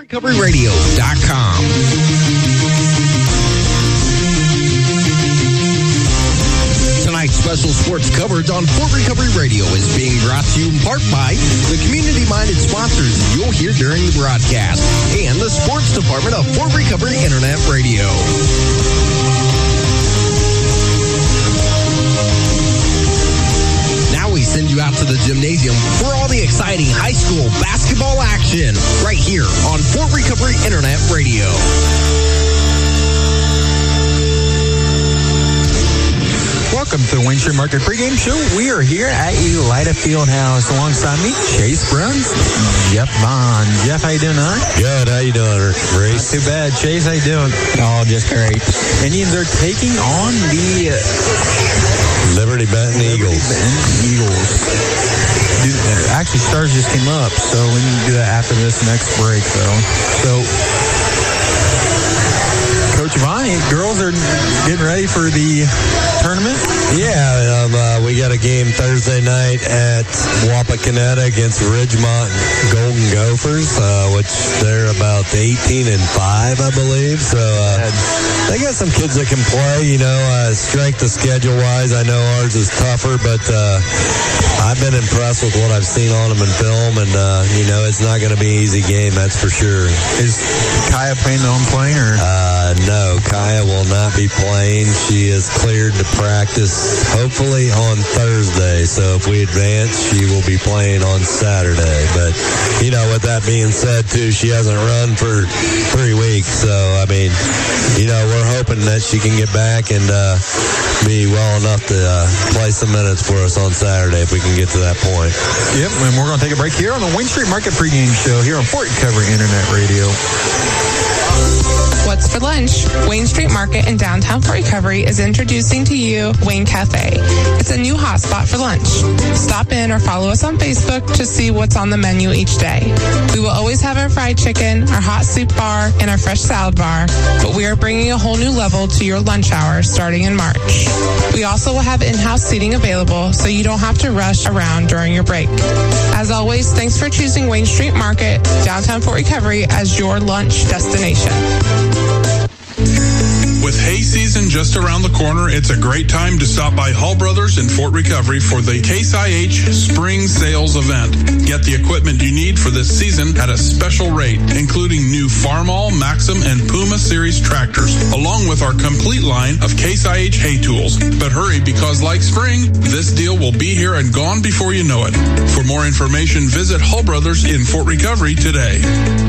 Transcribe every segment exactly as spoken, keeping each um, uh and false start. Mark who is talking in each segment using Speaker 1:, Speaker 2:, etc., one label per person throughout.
Speaker 1: recovery radio dot com. Tonight's special sports coverage on Fort Recovery Radio is being brought to you in part by the community-minded sponsors you'll hear during the broadcast and the sports department of Fort Recovery Internet Radio. Now we send you out to the gymnasium for all the exciting high school basketball action right here on Fort Recovery Internet Radio.
Speaker 2: Welcome to the Wayne Street Market pregame show. We are here at Elida Fieldhouse. Alongside me, Chase Bruns, Jeff Vaughn. Jeff, how you doing tonight?
Speaker 3: Good. How you doing, Reese?
Speaker 2: Not too bad. Chase, how you doing?
Speaker 3: Oh, just great.
Speaker 2: Indians are taking on the uh,
Speaker 3: Liberty Benton Liberty Eagles.
Speaker 2: Benton Eagles. Dude, actually, stars just came up, so we need to do that after this next break, though. So, Coach Vaughn, girls are getting ready for the tournament.
Speaker 3: Yeah, um, uh, we got a game Thursday night at Wapakoneta against Ridgemont Golden Gophers, uh, which they're about eighteen and five, I believe. So uh, they got some kids that can play. You know, uh, strength of schedule wise, I know ours is tougher, but uh, I've been impressed with what I've seen on them in film, and uh, you know, it's not going to be an easy game, that's for sure.
Speaker 2: Is Kaya planning on playing, or?
Speaker 3: Uh, no, Kaya will not be playing. She is cleared to practice hopefully on Thursday. So if we advance, she will be playing on Saturday. But, you know, with that being said, too, she hasn't run for three weeks. So, I mean, you know, we're hoping that she can get back and uh, be well enough to uh, play some minutes for us on Saturday if we can get to that point.
Speaker 2: Yep, and we're going to take a break here on the Wayne Street Market pregame show here on Fort Recovery Internet Radio.
Speaker 4: What's for lunch? Wayne Street Market in downtown Fort Recovery is introducing to you Wayne Cafe. It's a new hot spot for lunch. Stop in or follow us on Facebook to see what's on the menu each day. We will always have our fried chicken, our hot soup bar, and our fresh salad bar, but we are bringing a whole new level to your lunch hour starting in March. We also will have in-house seating available so you don't have to rush around during your break. As always, thanks for choosing Wayne Street Market, downtown Fort Recovery as your lunch destination.
Speaker 5: With hay season just around the corner, it's a great time to stop by Hall Brothers in Fort Recovery for the Case I H Spring Sales Event. Get the equipment you need for this season at a special rate, including new Farmall, Maxim, and Puma Series tractors, along with our complete line of Case I H hay tools. But hurry, because like spring, this deal will be here and gone before you know it. For more information, visit Hall Brothers in Fort Recovery today.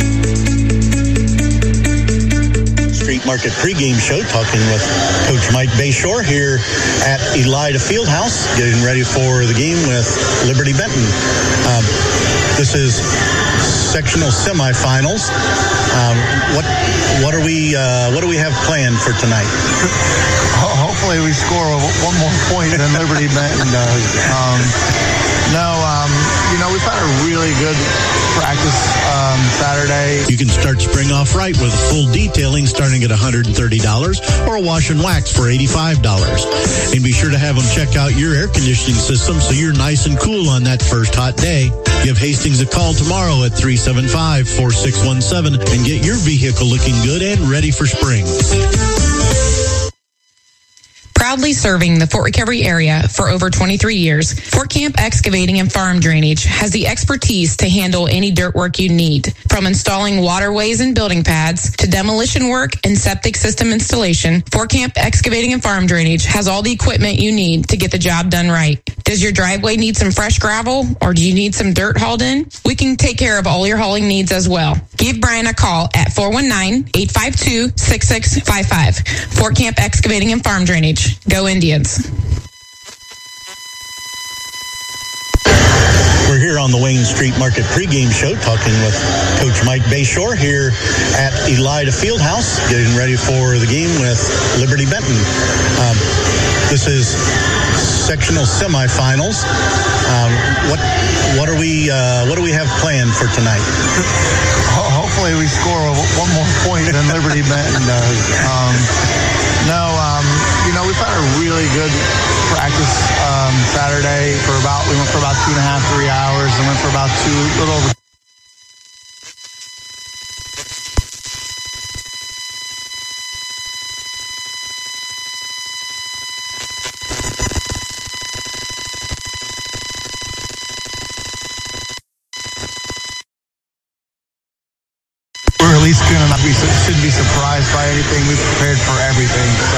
Speaker 6: Street Market pregame show, talking with Coach Mike Bayshore here at Elida Fieldhouse, getting ready for the game with Liberty Benton. Um, this is sectional semifinals. Um, what what are we uh, what do we have planned for tonight?
Speaker 7: Hopefully, we score one more point than Liberty Benton does. Um, no, um, you know, we've had a really good practice um, Saturday.
Speaker 6: You can start spring off right with a full detailing starting at one hundred thirty dollars or a wash and wax for eighty-five dollars. And be sure to have them check out your air conditioning system so you're nice and cool on that first hot day. Give Hastings a call tomorrow at three seven five, four six one seven and get your vehicle looking good and ready for spring.
Speaker 4: Proudly serving the Fort Recovery area for over twenty-three years, Fort Camp Excavating and Farm Drainage has the expertise to handle any dirt work you need. From installing waterways and building pads to demolition work and septic system installation, Fort Camp Excavating and Farm Drainage has all the equipment you need to get the job done right. Does your driveway need some fresh gravel, or do you need some dirt hauled in? We can take care of all your hauling needs as well. Give Brian a call at four one nine, eight five two, six six five five. Fort Camp Excavating and Farm Drainage. Go Indians.
Speaker 6: We're here on the Wayne Street Market pregame show, talking with Coach Mike Bayshore here at Elida Fieldhouse, getting ready for the game with Liberty Benton. Um, this is sectional semifinals. Um, what what are we uh, what do we have planned for tonight?
Speaker 7: Hopefully, we score one more point than Liberty Benton does. Um, no, um, you know, we've had a really good practice um, Saturday for about, we went for about two and a half, three hours, and went for about two, a little over least gonna not be shouldn't be surprised by anything. We've prepared for everything, so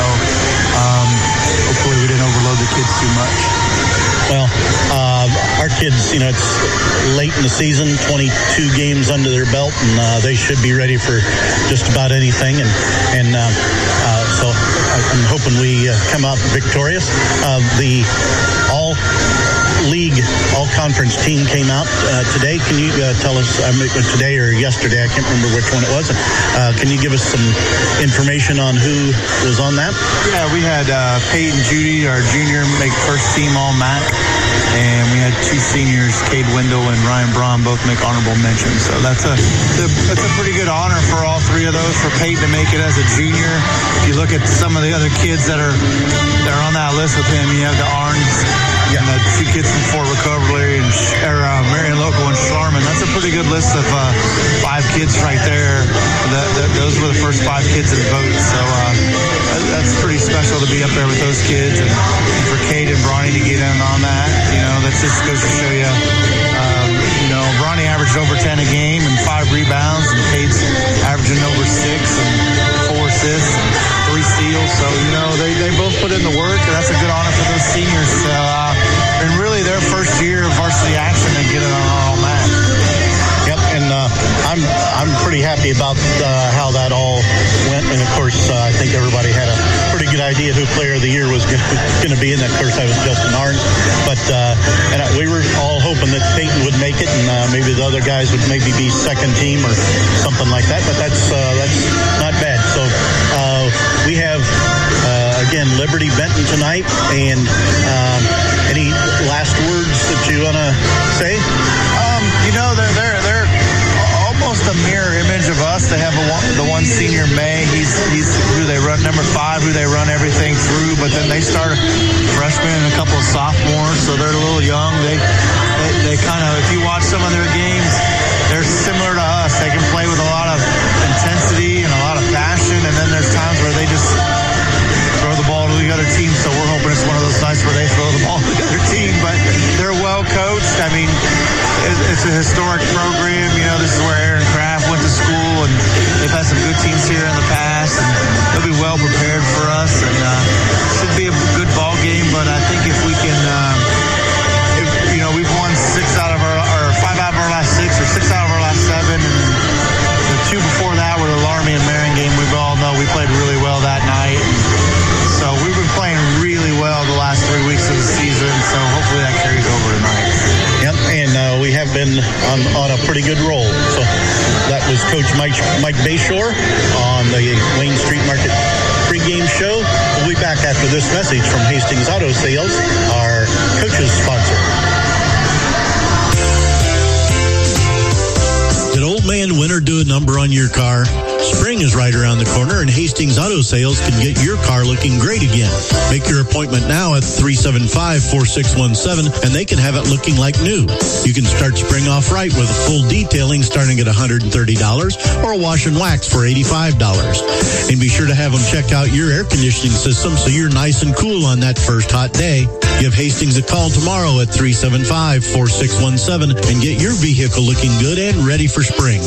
Speaker 7: um, hopefully we didn't overload the kids too much.
Speaker 8: Well, uh, our kids, you know, it's late in the season, twenty-two games under their belt, and uh, they should be ready for just about anything. And and uh, uh, so I'm hoping we uh, come out victorious. Uh, the all league, all conference team came out uh, today. Can you uh, tell us uh, today or yesterday? I can't remember which one it was. Uh, can you give us some information on who was on that?
Speaker 7: Yeah, we had uh, Peyton Judy, our junior, make first team All M A C, and we had two seniors, Cade Wendell and Ryan Braun, both make honorable mentions. So that's a that's a pretty good honor for all three of those. For Peyton to make it as a junior, if you look at some of the other kids that are that are on that list with him, you have the Arns. Yeah, and the two kids from Fort Recovery and or, uh, Marion Local and Sharman. That's a pretty good list of uh, five kids right there. That, that, those were the first five kids in the vote. So uh, that, that's pretty special to be up there with those kids. And, and for Cade and Bronny to get in on that, you know, that just goes to show you, um, you know, Bronny averaged over ten a game and five rebounds, and Cade's averaging over six and four assists and three steals. So, you know, they, they both put in the work, and that's a good honor for those seniors. So, uh, and really their first year of varsity action and get it on all match.
Speaker 8: Yep, and uh, I'm I'm pretty happy about uh, how that all went. And of course, uh, I think everybody had a pretty good idea who Player of the Year was going to be. And of course, I was Justin Arns. But uh, and we were all hoping that Peyton would make it, and uh, maybe the other guys would maybe be second team or something like that. But that's uh, that's not bad. So uh, we have uh, again Liberty Benton tonight. And um, any last words that you want to say?
Speaker 7: Um, you know, they're they're they're almost a mirror image of us. They have a, the one senior May. He's he's who they run number five, who they run everything through. But then they start a freshman and a couple of sophomores, so they're a little young. They they, they kind of, if you watch some of their games, they're similar to us. They can play with a lot of intensity and a lot of passion. And then there's times where they just throw the ball to the other team. So we're hoping it's one of those nights where they throw the ball to the other team. But they're well coached. I mean, it's a historic program. You know, this is where Aaron Kraft went to school, and they've had some good teams here in the past, and they'll be well prepared for us, and uh, should be a good ball game. But I think if we can, um, if, you know, we've won six out of our, or five out of our last six, or six out of our last seven, and the two before that were the Laramie and Marion game. We all know we played really well that night. So we've been playing really well the last three weeks of the season, so hopefully that carries over tonight.
Speaker 8: Yep, and uh, we have been on, on a pretty good roll. So that was Coach Mike Mike Bayshore on the Wayne Street Market pregame show. We'll be back after this message from Hastings Auto Sales, our coaches sponsor.
Speaker 6: Did Old Man Winter do a number on your car? Spring is right around the corner, and Hastings Auto Sales can get your car looking great again. Make your appointment now at three seven five, four six one seven, and they can have it looking like new. You can start spring off right with a full detailing starting at one hundred thirty dollars or a wash and wax for eighty-five dollars. And be sure to have them check out your air conditioning system so you're nice and cool on that first hot day. Give Hastings a call tomorrow at three seven five, four six one seven and get your vehicle looking good and ready for spring.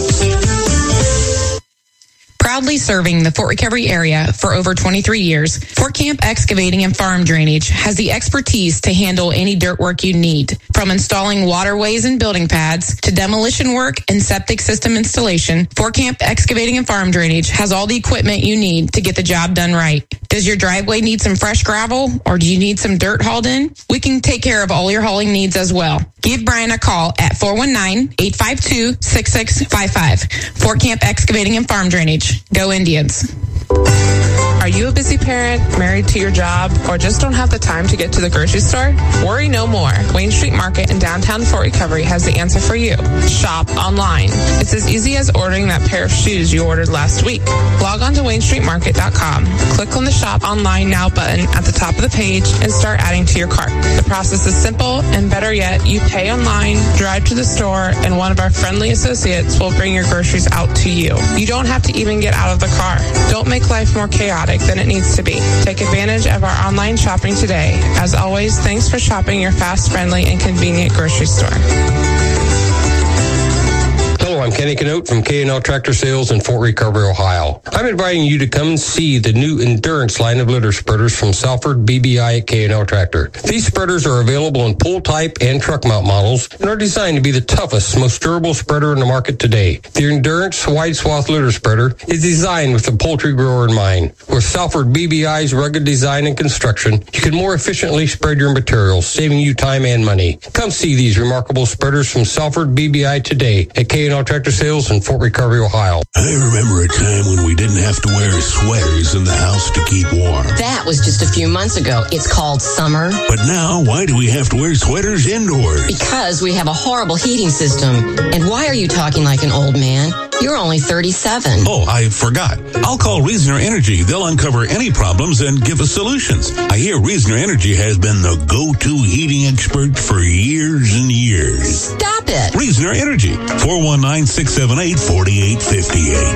Speaker 4: Proudly serving the Fort Recovery area for over twenty-three years, Fort Camp Excavating and Farm Drainage has the expertise to handle any dirt work you need. From installing waterways and building pads to demolition work and septic system installation, Fort Camp Excavating and Farm Drainage has all the equipment you need to get the job done right. Does your driveway need some fresh gravel, or do you need some dirt hauled in? We can take care of all your hauling needs as well. Give Brian a call at four one nine, eight five two, six six five five. Fort Camp Excavating and Farm Drainage. Go Indians.
Speaker 9: Are you a busy parent, married to your job, or just don't have the time to get to the grocery store? Worry no more. Wayne Street Market in downtown Fort Recovery has the answer for you. Shop online. It's as easy as ordering that pair of shoes you ordered last week. Log on to wayne street market dot com. Click on the Shop Online Now button at the top of the page and start adding to your cart. The process is simple, and better yet, you pay online, drive to the store, and one of our friendly associates will bring your groceries out to you. You don't have to even get out of the car. Don't make life more chaotic than it needs to be. Take advantage of our online shopping today. As always, thanks for shopping your fast, friendly, and convenient grocery store.
Speaker 10: Hello, I'm Kenny Canote from K and L Tractor Sales in Fort Recovery, Ohio. I'm inviting you to come and see the new Endurance line of litter spreaders from Salford B B I at K and L Tractor. These spreaders are available in pull type and truck mount models and are designed to be the toughest, most durable spreader in the market today. The Endurance wide swath litter spreader is designed with the poultry grower in mind. With Salford B B I's rugged design and construction, you can more efficiently spread your materials, saving you time and money. Come see these remarkable spreaders from Salford B B I today at K and L Tractor Sales in Fort Recovery, Ohio.
Speaker 11: I remember a time when we didn't have to wear sweaters in the house to keep warm.
Speaker 12: That was just a few months ago. It's called summer.
Speaker 11: But now, why do we have to wear sweaters indoors?
Speaker 12: Because we have a horrible heating system. And why are you talking like an old man? You're only thirty-seven.
Speaker 11: Oh, I forgot. I'll call Reasoner Energy. They'll uncover any problems and give us solutions. I hear Reasoner Energy has been the go-to heating expert for years and years.
Speaker 12: Stop it.
Speaker 11: Reasoner Energy, four one nine, six seven eight, four eight five eight.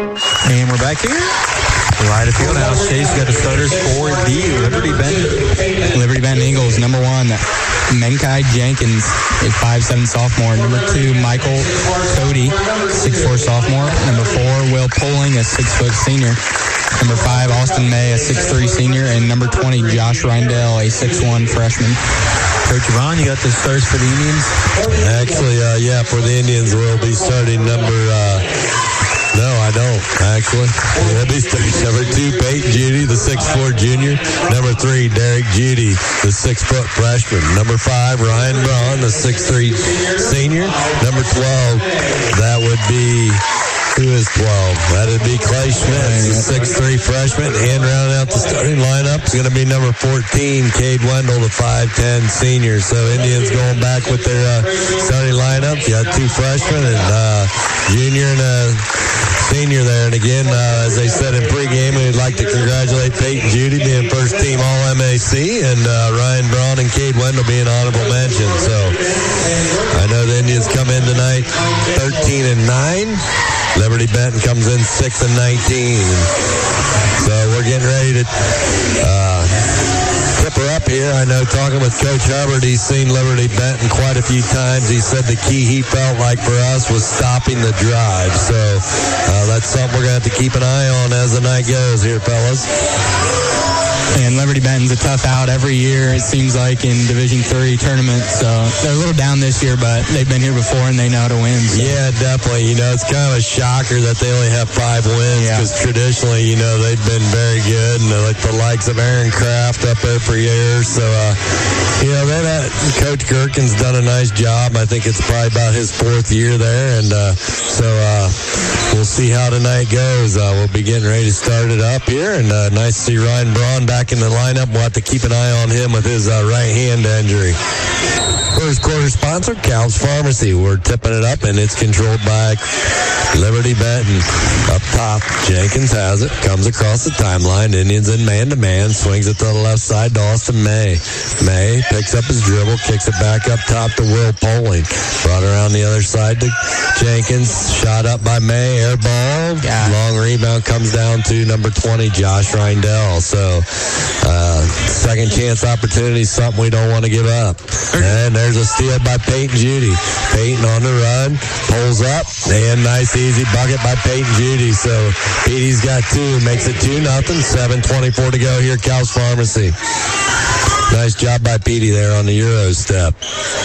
Speaker 2: And we're back here. Lyda Fieldhouse. Chase got the starters for the Liberty Benton.
Speaker 13: Liberty Benton Eagles, number one, Menkai Jenkins, a five seven sophomore. Number two, Michael Cody, six four sophomore. Number four, Will Poling, a six foot senior. Number five, Austin May, a six three senior. And number twenty, Josh Reindell, a six one freshman.
Speaker 2: Coach Yvonne, you got the starts for the Indians?
Speaker 3: Actually, uh, yeah, for the Indians, we'll be starting number... Uh, No, I don't, actually. That'd be number two, Peyton Judy, the six four junior. Number three, Derek Judy, the six foot freshman. Number five, Ryan Braun, the six three senior. Number twelve, that would be... Who is twelve? That'd be Clay Schmitz, the six three freshman. And rounding out the starting lineup is going to be number fourteen, Cade Wendell, the five ten senior. So Indians going back with their uh, starting lineup. You got two freshmen and uh, junior and a senior there. And again, uh, as they said in pregame, we'd like to congratulate Peyton Judy being first team All M A C and uh, Ryan Braun and Cade Wendell being honorable mention. So I know the Indians come in tonight thirteen and nine. Liberty Benton comes in six and nineteen. So we're getting ready to uh, tip her up here. I know talking with Coach Hubbard, he's seen Liberty Benton quite a few times. He said the key he felt like for us was stopping the drive. So uh, that's something we're going to have to keep an eye on as the night goes here, fellas.
Speaker 13: And Liberty Benton's a tough out every year, it seems like, in Division three tournaments. So they're a little down this year, but they've been here before and they know how to win. So.
Speaker 3: Yeah, definitely. You know, it's kind of a shocker that they only have five wins because yeah. traditionally, you know, they've been very good. And like the likes of Aaron Kraft up there for years. So, uh, you know, they've had, Coach Gherkin's done a nice job. I think it's probably about his fourth year there. And uh, so uh, we'll see how tonight goes. Uh, we'll be getting ready to start it up here. And uh, nice to see Ryan Braun back in the lineup. We'll have to keep an eye on him with his uh, right hand injury. First quarter sponsor, Cal's Pharmacy. We're tipping it up, and it's controlled by Liberty Benton. Up top, Jenkins has it, comes across the timeline. Indians in man-to-man, swings it to the left side to Austin May. May picks up his dribble, kicks it back up top to Will Poling. Brought around the other side to Jenkins. Shot up by May, air ball. Yeah. Long rebound comes down to number twenty, Josh Reindell. So, uh, second chance opportunity, something we don't want to give up. And there's a steal by Peyton Judy. Peyton on the run, pulls up, and nice easy bucket by Peyton Judy. So Petey's got two, makes it two nothing. seven twenty-four to go here at Cal's Pharmacy. Nice job by Petey there on the Euro step.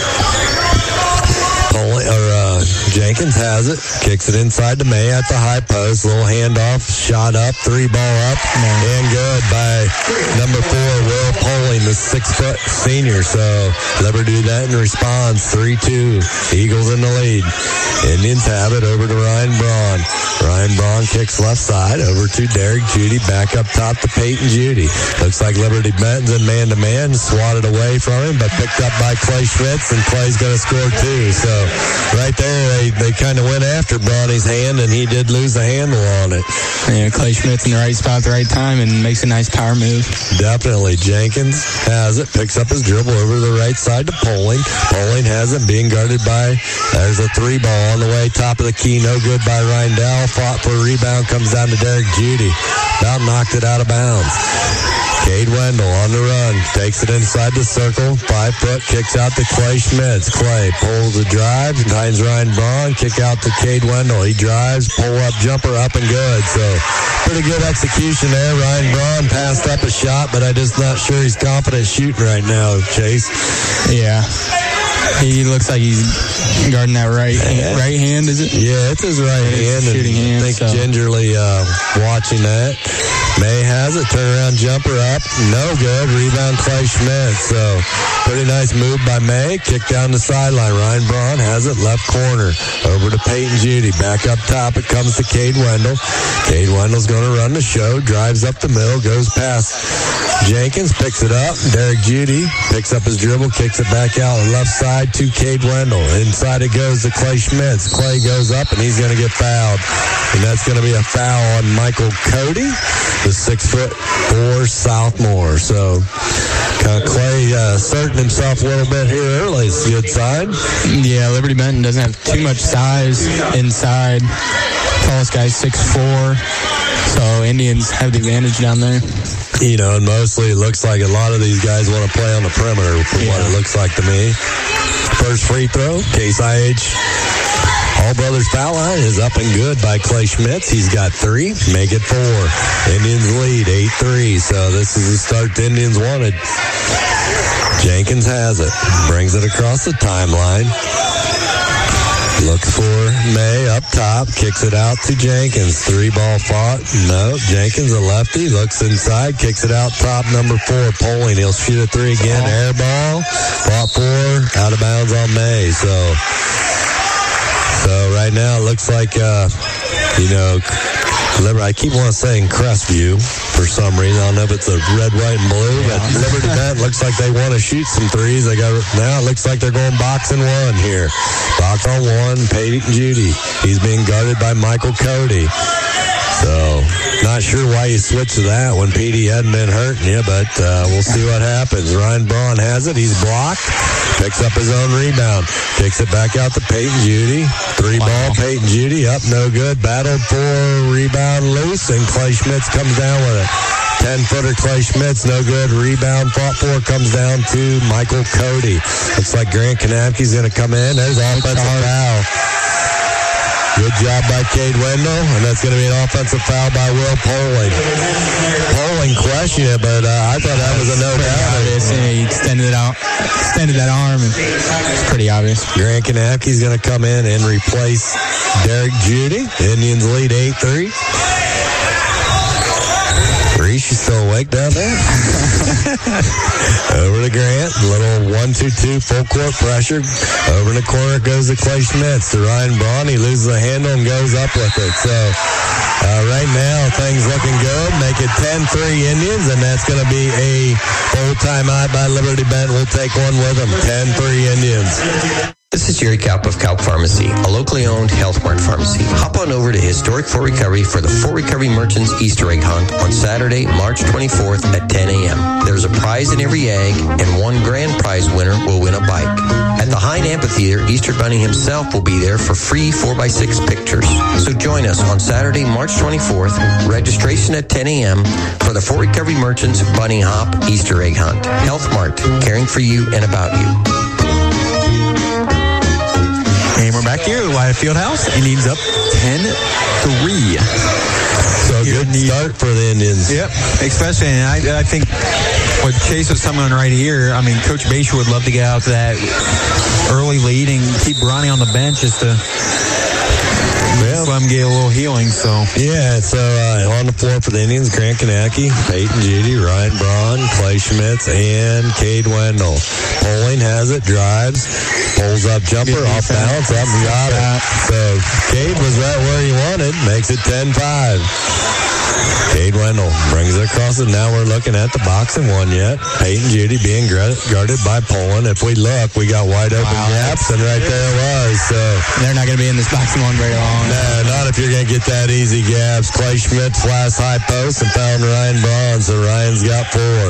Speaker 3: Poli, or uh, Jenkins has it, kicks it inside to May at the high post. Little handoff, shot up, three ball up, and good by number four, Will Poling, the six foot senior. So Liberty do that in response, three two. Eagles in the lead. Indians have it over to Ryan Braun. Ryan Braun kicks left side over to Derek Judy, back up top to Peyton Judy. Looks like Liberty Benton's in man-to-man, swatted away from him, but picked up by Clay Schmitz, and Clay's going to score two. So right there, they, they kind of went after Bronny's hand, and he did lose the handle on it.
Speaker 13: Yeah, Clay Schmitz in the right spot at the right time and makes a nice power move.
Speaker 3: Definitely. Jenkins has it, picks up his dribble over to the right side to Poling. Poling has it, being guarded by, there's a three ball on the way, top of the key, no good by Reindell. Fought for a rebound, comes down to Derek Judy. About knocked it out of bounds. Cade Wendell on the run, takes it inside the circle, five foot, kicks out to Clay Schmitz. Clay pulls the drive, finds Ryan Braun, kick out to Cade Wendell. He drives, pull up, jumper up and good. So pretty good execution there. Ryan Braun passed up a shot, but I'm just not sure he's confident shooting right now, Chase.
Speaker 13: Yeah. He looks like he's guarding that right hand, right hand, is it?
Speaker 3: Yeah, it's his right hand.
Speaker 13: Shooting hand.
Speaker 3: I think
Speaker 13: so.
Speaker 3: gingerly uh, watching that. May has it, turnaround jumper up, no good. Rebound Clay Schmidt. So pretty nice move by May. Kick down the sideline. Ryan Braun has it, left corner. Over to Peyton Judy. Back up top, it comes to Cade Wendell. Cade Wendell's going to run the show. Drives up the middle, goes past Jenkins, picks it up. Derek Judy picks up his dribble, kicks it back out on the left side to Cade Wendell. Inside it goes to Clay Schmitz. Clay goes up, and he's going to get fouled. And that's going to be a foul on Michael Cody, the six foot four sophomore. So kind of Clay uh, asserting himself a little bit here early. It's a good sign.
Speaker 13: Yeah, Liberty Benton doesn't have too much size inside. Tallest guy's six four. So Indians have the advantage down there.
Speaker 3: You know, and mostly it looks like a lot of these guys want to play on the perimeter, from yeah. what it looks like to me. First free throw, Case I H All Brothers foul line is up and good by Clay Schmitz. He's got three, make it four. Indians lead eight three, so this is the start the Indians wanted. Jenkins has it, brings it across the timeline. Looks for May up top, kicks it out to Jenkins. Three ball fought. No, Jenkins a lefty, looks inside, kicks it out top, number four, Poling. He'll shoot a three again, air ball. Fought four, out of bounds on May. So, so right now it looks like, uh, you know, I keep wanting to say Crestview for some reason. I don't know if it's a red, white, and blue, but Liberty Benton looks like they want to shoot some threes. They got now it looks like they're going box and one here. Box on one, Peyton Judy. He's being guarded by Michael Cody. So, not sure why you switched to that when P D hadn't been hurting you, but uh, we'll see what happens. Ryan Braun has it. He's blocked. Picks up his own rebound. Kicks it back out to Peyton Judy. Three wow. ball, Peyton Judy. Up, no good. Battled for rebound loose, and Clay Schmitz comes down with it. ten-footer Clay Schmitz, no good. Rebound fought for, comes down to Michael Cody. Looks like Grant Kanapke's going to come in. There's offensive foul. Good job by Cade Wendell, and that's going to be an offensive foul by Will Poling. Poling questioned it, but uh, I thought that was a no doubt.
Speaker 13: Yeah, he extended it out, extended that arm, and it's pretty obvious.
Speaker 3: Grant Kanapke's going to come in and replace Derek Judy. Indians lead eight three. Reese, you still awake down there? Over to Grant. Little one two two full court pressure. Over in the corner goes to Clay Schmitz. To Ryan Braun. He loses the handle and goes up with it. So uh, right now, things looking good. Make it ten three Indians, and that's going to be a full timeout by Liberty Benton. We'll take one with them. ten three Indians.
Speaker 1: This is Jerry Kaup of Kaup Pharmacy, a locally owned Health Mart pharmacy. Hop on over to Historic Fort Recovery for the Fort Recovery Merchants Easter egg hunt on Saturday, March twenty-fourth at ten a.m. There's a prize in every egg, and one grand prize winner will win a bike. At the Hyde Amphitheater, Easter Bunny himself will be there for free four by six pictures. So join us on Saturday, March twenty-fourth, registration at ten a.m. for the Fort Recovery Merchants Bunny Hop Easter egg hunt. Health Mart, caring for you and about you.
Speaker 2: And we're back here at Lyda Fieldhouse. Indians up ten three.
Speaker 3: So good start for the Indians.
Speaker 2: Yep, especially, and I, I think what Chase was talking on right here, I mean, Coach Basher would love to get out to that early lead and keep Bronny on the bench just to yeah. let him get a little healing. So
Speaker 3: yeah, so uh, on the floor for the Indians, Grant Kanapke, Peyton Judy, Ryan Braun, Clay Schmitz, and Cade Wendell. Poling has it, drives, pulls up jumper, off balance, up, got it. So Cade was right where he wanted, makes it ten five. Cade Wendell brings it across, and now we're looking at the box and one yet. Peyton Judy being guarded by Poland. If we look, we got wide open wow. gaps, and right there it was. So
Speaker 13: they're not going to be in this box and one very long.
Speaker 3: No, not if you're going to get that easy gaps. Clay Schmidt flash high post and found Ryan Braun, so Ryan's got four.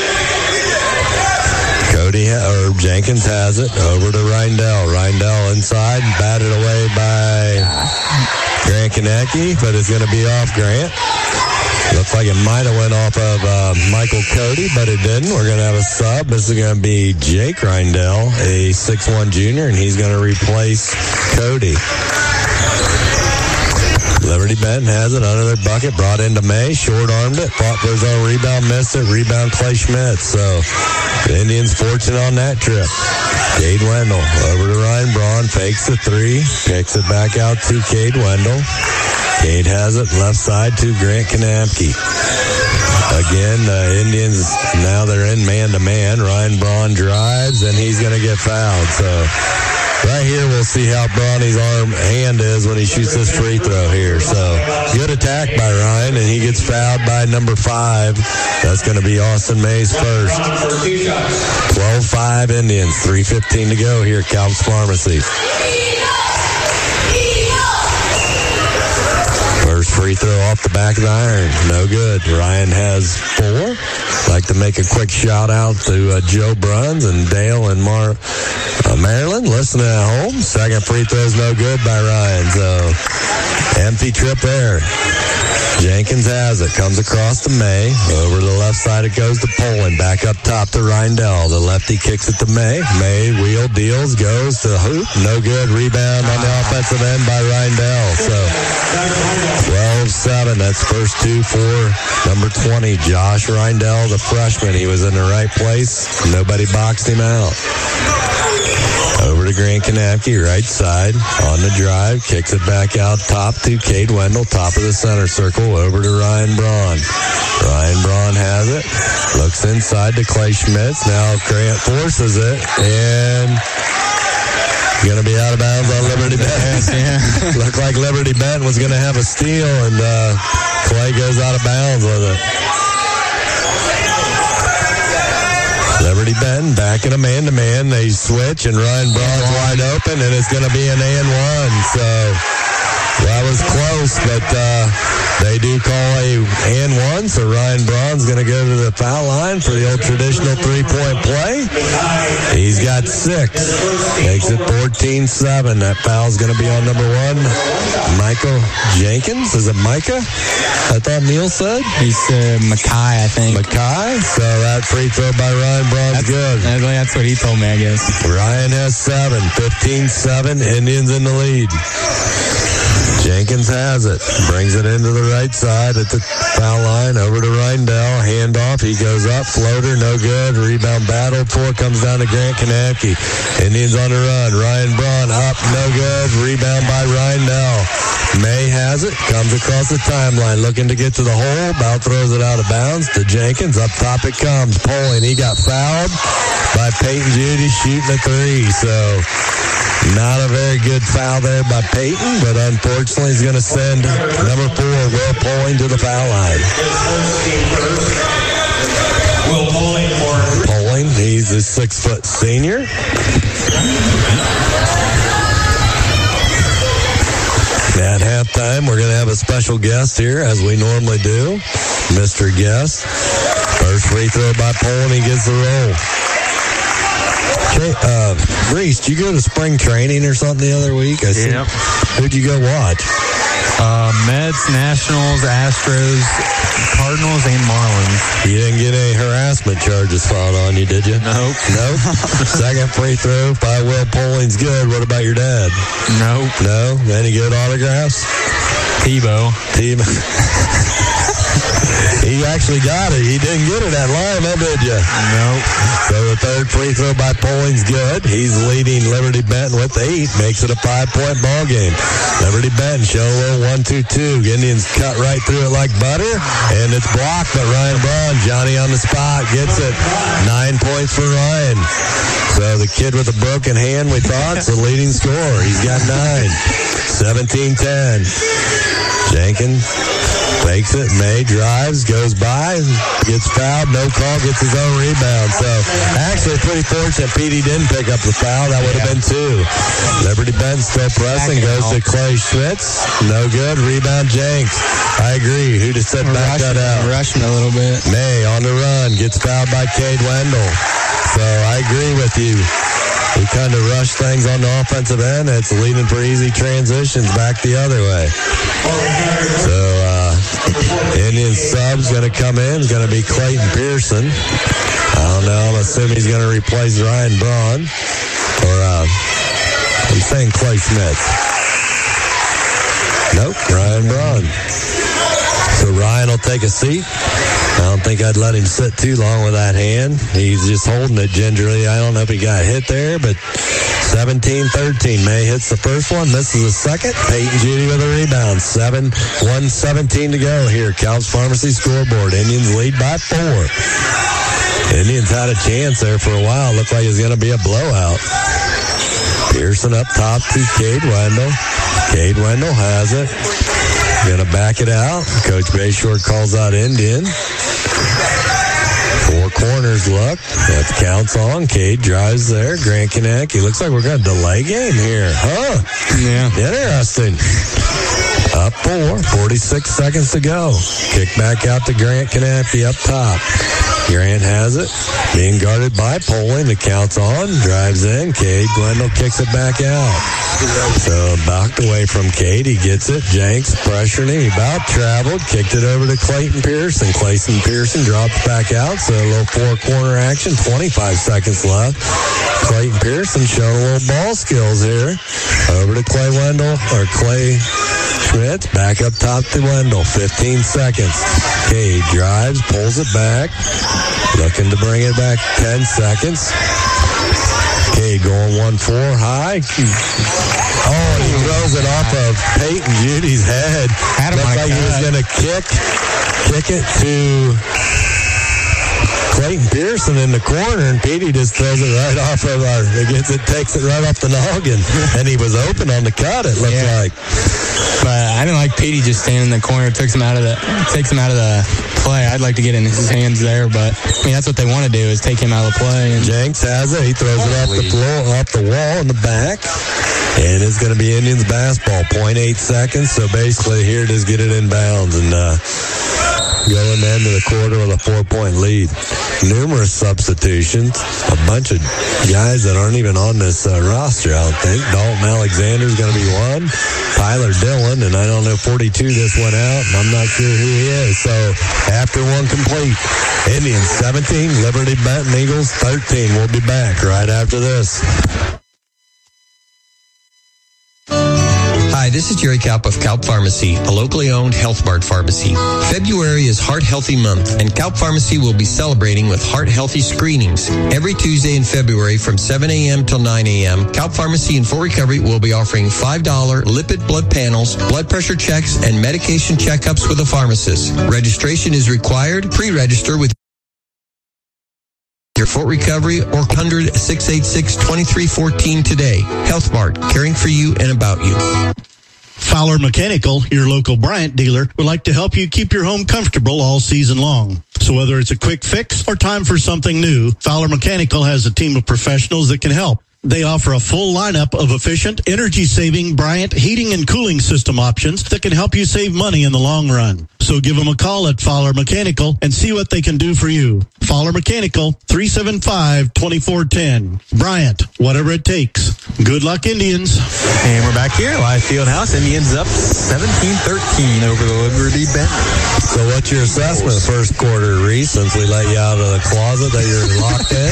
Speaker 3: Cody or Jenkins has it over to Reindell. Reindell inside, batted away by Grant Kanapke, but it's going to be off Grant. Looks like it might have went off of uh, Michael Cody, but it didn't. We're going to have a sub. This is going to be Jake Reindell, a six one junior, and he's going to replace Cody. Liberty Benton has it under their bucket, brought into May, short-armed it, fought for his own rebound, missed it, rebound Clay Schmitz. So the Indians fortunate on that trip. Cade Wendell over to Ryan Braun, fakes the three, kicks it back out to Cade Wendell. Cade has it left side to Grant Kanapke. Again, the uh, Indians, now they're in man-to-man. Ryan Braun drives, and he's going to get fouled. So right here, we'll see how Bronny's arm hand is when he shoots this free throw here. So good attack by Ryan, and he gets fouled by number five. That's going to be Austin May's first. twelve five Indians, three fifteen to go here at Calvin's Pharmacy. First free throw off the back of the iron. No good. Ryan has four. Like to make a quick shout out to uh, Joe Bruns and Dale and Mar uh, Maryland listening at home. Second free throw is no good by Ryan. So empty trip there. Jenkins has it. Comes across to May. Over to the left side it goes to Poland. Back up top to Reindell. The lefty kicks it to May. May wheel deals. Goes to Hoop. No good. Rebound on the offensive end by Reindell. So twelve seven. That's first two for number twenty. Josh Reindell, the freshman. He was in the right place. Nobody boxed him out. Over to Grant Kanapke, right side, on the drive, kicks it back out top to Cade Wendell, top of the center circle, over to Ryan Braun. Ryan Braun has it, looks inside to Clay Schmitz, now Grant forces it, and going to be out of bounds on Liberty Benton. Yeah. Looked like Liberty Benton was going to have a steal, and uh, Clay goes out of bounds with it. Liberty Benton back in a man-to-man. They switch, and Ryan Braun's wide open, and it's going to be an and one. So that was close, but uh, they do call a and one. So Ryan Braun's going to go to the foul line for the old traditional three-point play. He's got six. Makes it fourteen seven. That foul's going to be on number one, Michael Jenkins. Is it Micah? I thought Neil said.
Speaker 13: He said Mackay, I think.
Speaker 3: Mackay. So that free throw by Ryan Braun's
Speaker 13: that's,
Speaker 3: good.
Speaker 13: That's what he told me, I guess.
Speaker 3: Ryan has seven. fifteen seven. Indians in the lead. Jenkins has it. Brings it into the right side at the foul line. Over to Reindell. Handoff. He goes up. Floater. No good. Rebound battled for. Comes down to Grant Kanapke. Indians on the run. Ryan Braun up. No good. Rebound by Reindell. May has it. Comes across the timeline. Looking to get to the hole. About throws it out of bounds to Jenkins. Up top it comes. Poling. He got fouled by Peyton Judy shooting a three. So not a very good foul there by Peyton, but unfortunately he's going to send number four, Will Poling, to the foul line. Will Poling for Poling. He's a six-foot senior. At halftime, we're going to have a special guest here, as we normally do. Mister Guest. First free throw by Poling. He gets the roll. Okay, uh, Reese, did you go to spring training or something the other week? I see.
Speaker 2: Yep.
Speaker 3: Who'd you go watch?
Speaker 2: Uh, Mets, Nationals, Astros, Cardinals, and Marlins.
Speaker 3: You didn't get any harassment charges filed on you, did you?
Speaker 2: Nope.
Speaker 3: Nope. Second free throw by Will Poling's good. What about your dad?
Speaker 2: Nope.
Speaker 3: No? Any good autographs?
Speaker 2: Tebow.
Speaker 3: Tebow. He actually got it. He didn't get it at line, huh, did you?
Speaker 2: Nope.
Speaker 3: So the third free throw by Poling's good. He's leading Liberty Benton with eight. Makes it a five-point ball game. Liberty Benton show a little one two two. Indians cut right through it like butter, and it's blocked, but Ryan Braun, Johnny on the spot, gets it. Nine points for Ryan. So the kid with a broken hand, we thought, is the leading scorer. He's got nine. seventeen ten. Jenkins fakes it. May drives, goes by, gets fouled, no call, gets his own rebound. So actually pretty fortunate P D didn't pick up the foul. That would have been two. Liberty Benton still pressing, goes to Clay Schmitz. No good. Rebound Jenks. I agree. Who just said back that out?
Speaker 13: Rushing a little bit.
Speaker 3: May on the run, gets fouled by Cade Wendell. So I agree with you. We kind of rush things on the offensive end. It's leading for easy transitions back the other way. So, uh, Indian sub's going to come in. It's going to be Clayton Pearson. I don't know. I'm assuming he's going to replace Ryan Braun. Or, uh, I'm saying Clay Schmitz. Nope, Ryan Braun. So Ryan will take a seat. I don't think I'd let him sit too long with that hand. He's just holding it gingerly. I don't know if he got hit there, but seventeen thirteen. May hits the first one. Misses the second. Peyton Judy with a rebound. seven one seventeen to go here. Cal's Pharmacy scoreboard. Indians lead by four. Indians had a chance there for a while. Looked like it was going to be a blowout. Pearson up top to Cade Wendell. Cade Wendell has it. Going to back it out. Coach Bayshore calls out Indian. Four corners look. That counts on. Cade drives there. Grant Connect. He looks like we're going to delay game here. Huh?
Speaker 13: Yeah.
Speaker 3: Interesting. Up four. forty-six seconds to go. Kick back out to Grant Connect up top. Grant has it. Being guarded by Poling. The count's on. Drives in. Cade Gwendol kicks it back out. So backed away from Cade. He gets it. Jenks pressuring him. He about traveled. Kicked it over to Clayton Pearson. Clayton Pearson drops back out. So a little four corner action. twenty-five seconds left. Clayton Pearson showing a little ball skills here. Over to Clay Wendell or Clay Schmitz. Back up top to Wendell. fifteen seconds. Cade drives, pulls it back. Looking to bring it back ten seconds. Cade going one four high. Oh, he throws it off of Peyton Judy's head. Looked like he was going to kick, kick it to Clayton Pearson in the corner, and Petey just throws it right off of our, it gets it, takes it right off the noggin. And he was open on the cut, it looked yeah. like.
Speaker 13: But I didn't like Petey just standing in the corner, takes him out of the, takes him out of the play. I'd like to get in his hands there, but I mean, that's what they want to do is take him out of the play. And
Speaker 3: Jenks has it. He throws it off the floor, off the wall in the back. And it's going to be Indians basketball. zero point eight seconds. So basically here it is, get it in bounds and uh, go in the end of the quarter with a four-point lead. Numerous substitutions. A bunch of guys that aren't even on this uh, roster, I don't think. Dalton Alexander's going to be one. Tyler Dillon, and I don't know, forty-two just went out, and I'm not sure who he is. So after one complete, Indians seventeen, Liberty Benton Eagles thirteen. We'll be back right after this.
Speaker 1: Hi, this is Jerry Kaup of Kaup Pharmacy, a locally owned Health Mart pharmacy. February is Heart Healthy Month, and Kaup Pharmacy will be celebrating with Heart Healthy screenings. Every Tuesday in February from seven a.m. till nine a.m., Kaup Pharmacy in Fort Recovery will be offering five dollars lipid blood panels, blood pressure checks, and medication checkups with a pharmacist. Registration is required. Pre-register with your Fort Recovery or one hundred, six eight six, two three one four today. Health Mart, caring for you and about you.
Speaker 6: Fowler Mechanical, your local Bryant dealer, would like to help you keep your home comfortable all season long. So whether it's a quick fix or time for something new, Fowler Mechanical has a team of professionals that can help. They offer a full lineup of efficient, energy-saving Bryant heating and cooling system options that can help you save money in the long run. So give them a call at Fowler Mechanical and see what they can do for you. Fowler Mechanical, three seven five, two four one zero. Bryant, whatever it takes. Good luck, Indians.
Speaker 2: And we're back here, live field house. Indians up seventeen thirteen over the Liberty Benton.
Speaker 3: So what's your assessment of the first quarter, Reese, since we let you out of the closet that you're locked in?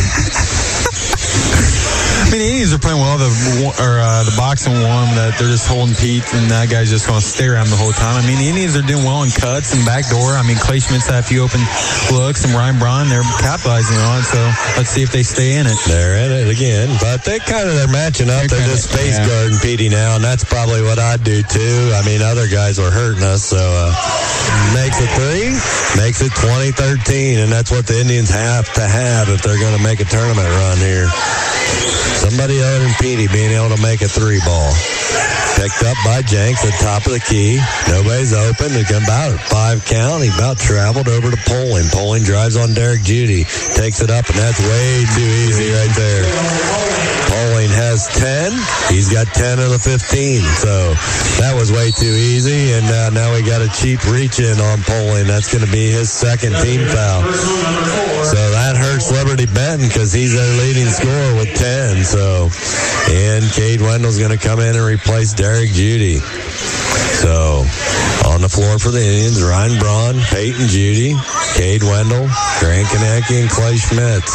Speaker 2: I mean, the Indians are playing well. The or uh, the boxing warm that they're just holding Pete, and that guy's just going to stare at him the whole time. I mean, the Indians are doing well in cuts and backdoor. I mean, Clay Schmitz had a few open looks, and Ryan Braun, they're capitalizing on it. So let's see if they stay in it.
Speaker 3: They're in it again, but they kind of they're matching up. They're, they're just face yeah. guarding Petey now, and that's probably what I'd do too. I mean, other guys were hurting us, so uh, makes it three, makes it twenty thirteen, and that's what the Indians have to have if they're going to make a tournament run here. Somebody other than Petey being able to make a three ball. Picked up by Jenks at top of the key. Nobody's open. They got about a five count. He about traveled over to Poling. Poling drives on Derek Judy. Takes it up, and that's way too easy right there. Poling has ten. He's got ten of the fifteen. So that was way too easy. And uh, now we got a cheap reach in on Poling. That's going to be his second team foul. So that hurts Liberty Benton because he's their leading scorer with ten. So, and Cade Wendell's going to come in and replace Derek Judy. So, on the floor for the Indians. Ryan Braun, Peyton Judy, Cade Wendell, Grant Kanecki, and Clay Schmitz.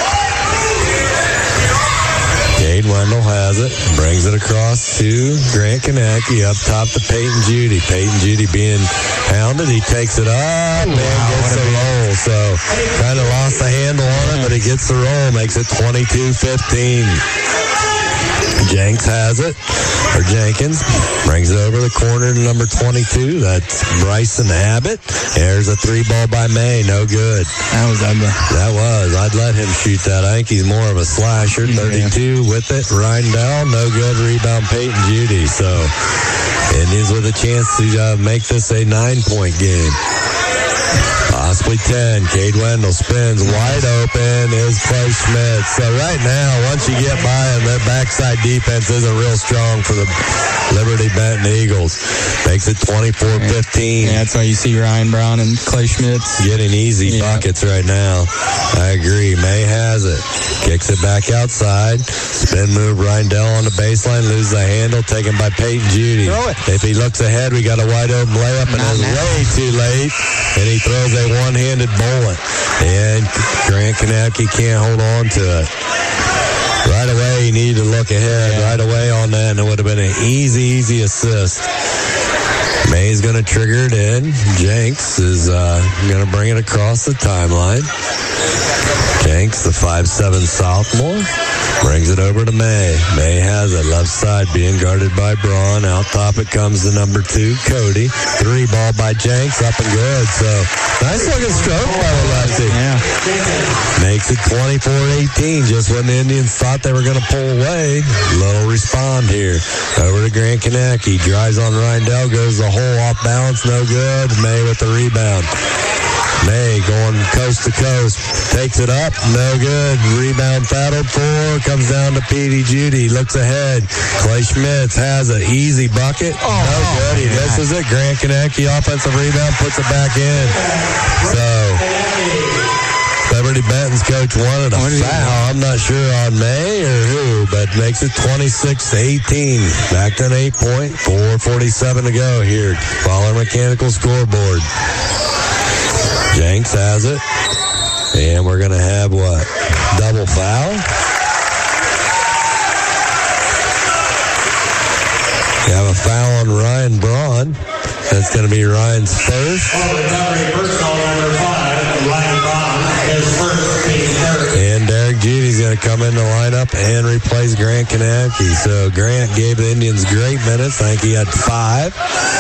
Speaker 3: Cade Wendell has it, brings it across to Grant Kanecki, up top to Peyton Judy. Peyton Judy being hounded. He takes it up and gets the roll. So kind of lost the handle on it, but he gets the roll, makes it twenty-two fifteen. Jenks has it, or Jenkins, brings it over the corner to number twenty-two. That's Bryson Abbott. There's a three ball by May, no good.
Speaker 13: That was ugly.
Speaker 3: That was. I'd let him shoot that. I think he's more of a slasher. thirty-two with it. Rindell, no good. Rebound Peyton Judy. So Indians with a chance to uh, make this a nine-point game. Possibly ten. Cade Wendell spins wide open is Clay Schmitz. So right now, once you get by them, their backside defense isn't real strong for the Liberty Benton Eagles. Makes it twenty-four fifteen.
Speaker 13: Yeah, that's why you see Ryan Braun and Clay Schmitz
Speaker 3: getting easy yeah. buckets right now. I agree. May has it. Kicks it back outside. Spin move. Rindell on the baseline. Loses the handle. Taken by Peyton Judy.
Speaker 13: Throw it.
Speaker 3: If he looks ahead, we got a wide open layup, and it's way too late. And he throws a one-handed bullet. And Grant Kanecki can't hold on to it. Right away, he needed to look ahead yeah. right away on that, and it would have been an easy, easy assist. May's going to trigger it in. Jenks is uh, going to bring it across the timeline. Jenks, the five seven sophomore, brings it over to May. May has it left side being guarded by Braun. Out top it comes to number two, Cody. Three ball by Jenks, up and good. So nice looking stroke by the lefty.
Speaker 13: Yeah.
Speaker 3: Makes it twenty-four eighteen. Just when the Indians thought they were going to pull away, little respond here. Over to Grant Kanecki. Drives on Rindell, goes the hole off balance, no good. May with the rebound. May going coast to coast, takes it up, no good. Rebound battled for, comes down to Petey Judy, looks ahead. Clay Schmitz has an easy bucket, oh, no good. He yeah. misses it. Grant Kanecki, offensive rebound, puts it back in. So Liberty Benton's coach wanted a foul. I'm not sure on May or who, but makes it twenty-six eighteen. Back to an eight point, four forty-seven to go here. Baller Mechanical scoreboard. Jenks has it. And we're going to have what? Double foul. We have a foul on Ryan Braun. That's going to be Ryan's first. And Derek Judy's going to come in the lineup and replace Grant Kanecki. So Grant gave the Indians great minutes. I think he had five.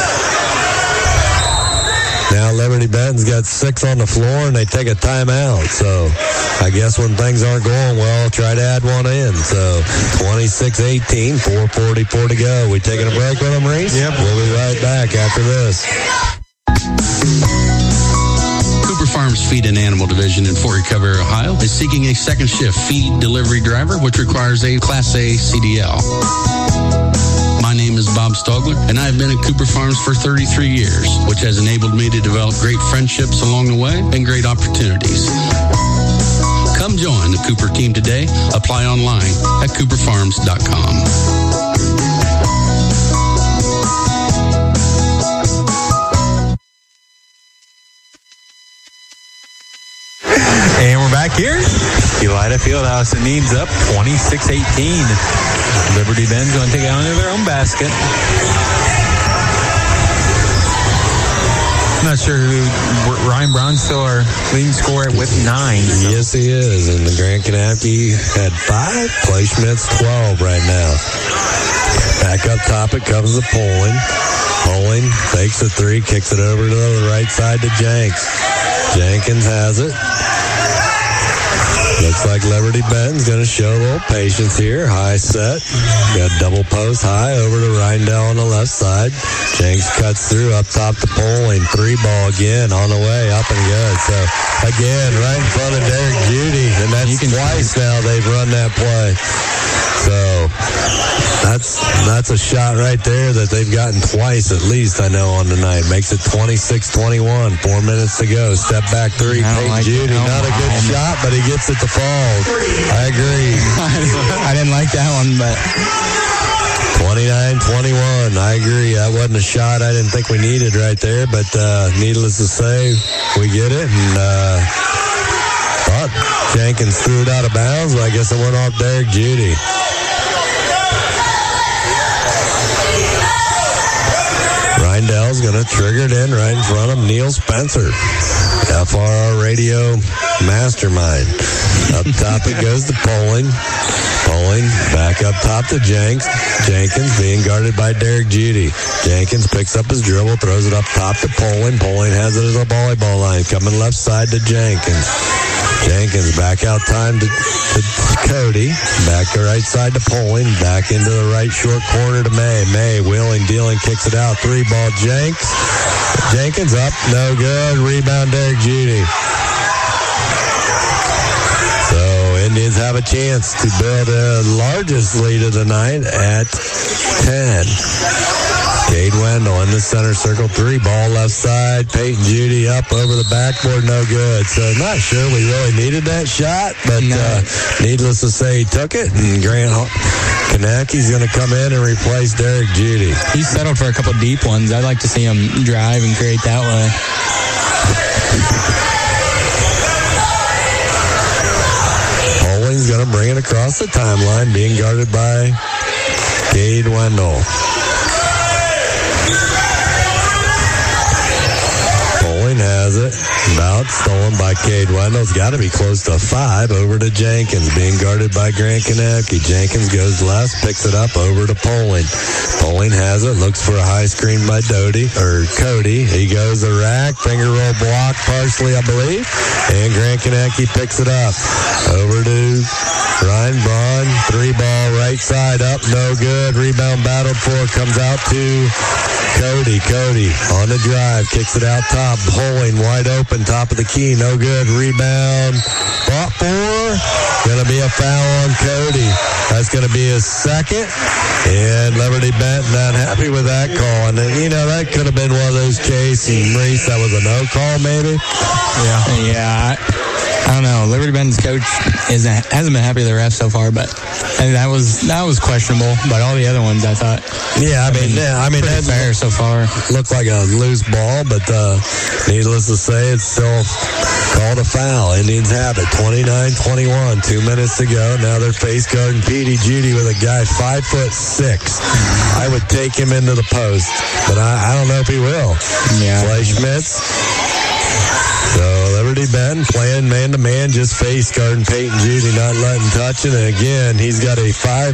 Speaker 3: Now Liberty Benton's got six on the floor, and they take a timeout. So I guess when things aren't going well, try to add one in. So twenty-six eighteen, four forty-four to go. We taking a break with them, Reese?
Speaker 2: Yep.
Speaker 3: We'll be right back after this.
Speaker 14: Cooper Farms Feed and Animal Division in Fort Recovery, Ohio is seeking a second shift feed delivery driver, which requires a Class A C D L. My name is Bob Stogler, and I have been at Cooper Farms for thirty-three years, which has enabled me to develop great friendships along the way and great opportunities. Come join the Cooper team today. Apply online at cooper farms dot com.
Speaker 2: And we're back here. Elida Fieldhouse needs up twenty-six eighteen. Liberty Ben's going to take it onto their own basket. Not sure who, Ryan Braun's still our leading scorer with nine.
Speaker 3: So. Yes, he is. And the Grant Kanecki had five. Clay Schmitz twelve right now. Back up top, it comes to Poling. Poling takes the three, kicks it over to the right side to Jenks. Jenkins has it. Looks like Liberty Benton's going to show a little patience here. High set. Got double post high over to Rindell on the left side. Jenks cuts through up top to Poling. Three ball again on the way. Up and good. So, again, right in front of Derek Judy. And that's twice now they've run that play. So, that's that's a shot right there that they've gotten twice at least, I know, on tonight. Makes it twenty-six twenty-one. Four minutes to go. Step back three. Peyton like Judy. Not a good shot, but he gets it to fall. I agree.
Speaker 13: I didn't like that one, but
Speaker 3: twenty-nine twenty-one. I agree. That wasn't a shot I didn't think we needed right there, but uh, needless to say, we get it. And uh, thought Jenkins threw it out of bounds, but I guess it went off Derek Judy. Rindell's going to trigger it in right in front of Neil Spencer. F R R Radio Mastermind. Up top it goes to Poling. Poling back up top to Jenks. Jenkins being guarded by Derek Judy. Jenkins picks up his dribble, throws it up top to Poling. Poling has it at the volleyball line. Coming left side to Jenkins. Jenkins back out time to, to Cody. Back to right side to Poling. Back into the right short corner to May. May wheeling, dealing, kicks it out. Three ball Jenks. Jenkins up. No good. Rebound Derek Judy. So Indians have a chance to build the largest lead of the night at ten. Cade Wendell in the center circle, three ball left side. Peyton Judy up over the backboard, no good. So not sure we really needed that shot, but no. uh, needless to say, he took it. And Grant Kanacki's going to come in and replace Derek Judy.
Speaker 13: He settled for a couple deep ones. I'd like to see him drive and create that way.
Speaker 3: Poling's going to bring it across the timeline, being guarded by Cade Wendell. Has it. About stolen by Cade Wendell. It's got to be close to five. Over to Jenkins. Being guarded by Grant Kanacki. Jenkins goes left. Picks it up over to Poling. Poling has it. Looks for a high screen by Doty. Or Cody. He goes the rack. Finger roll block partially, I believe. And Grant Kanacki picks it up. Over to Ryan Braun. Three ball right side up. No good. Rebound battled for. Comes out to Cody. Cody on the drive. Kicks it out top. Poling wide open. Top of the key. No good. Rebound. Bought for. Going to be a foul on Cody. That's going to be his second. And Liberty Benton not happy with that call. And, you know, that could have been one of those Chase and Reese. That was a no call, maybe.
Speaker 13: Yeah. Yeah. I don't know. Liberty Benton's coach isn't hasn't been happy with the refs so far, but and that was that was questionable. But all the other ones, I thought.
Speaker 3: Yeah, I mean, yeah, I mean,
Speaker 13: that's fair so far.
Speaker 3: Looked like a loose ball, but uh, needless to say, it's still called a foul. Indians have it. twenty-nine twenty-one. Two minutes to go. Now they're face guarding Petey Judy with a guy five foot six. I would take him into the post, but I, I don't know if he will.
Speaker 13: Yeah.
Speaker 3: Clay Schmitz. So Liberty Benton playing man-to-man, just face guarding Peyton Judy, not letting touch it. And again, he's got a five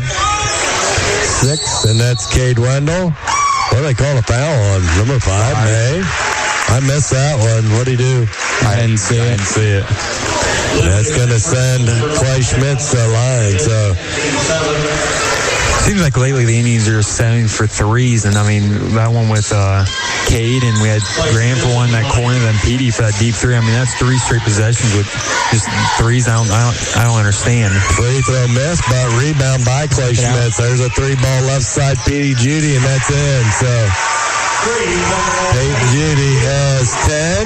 Speaker 3: six, and that's Cade Wendell. What do they call a foul on? Number five, five. May. I missed that one. What'd he do?
Speaker 13: I didn't see
Speaker 3: I
Speaker 13: it.
Speaker 3: didn't see it. That's going to send Clay Schmitz to the line. So
Speaker 2: seems like lately the Indians are setting for threes, and I mean that one with uh, Cade, and we had Graham for one in that corner, then Petey for that deep three. I mean that's three straight possessions with just threes. I don't, I don't, I don't understand.
Speaker 3: Free throw miss, but rebound by Clay Schmitz. There's a three ball left side, Petey Judy, and that's in. So Peyton Judy has ten.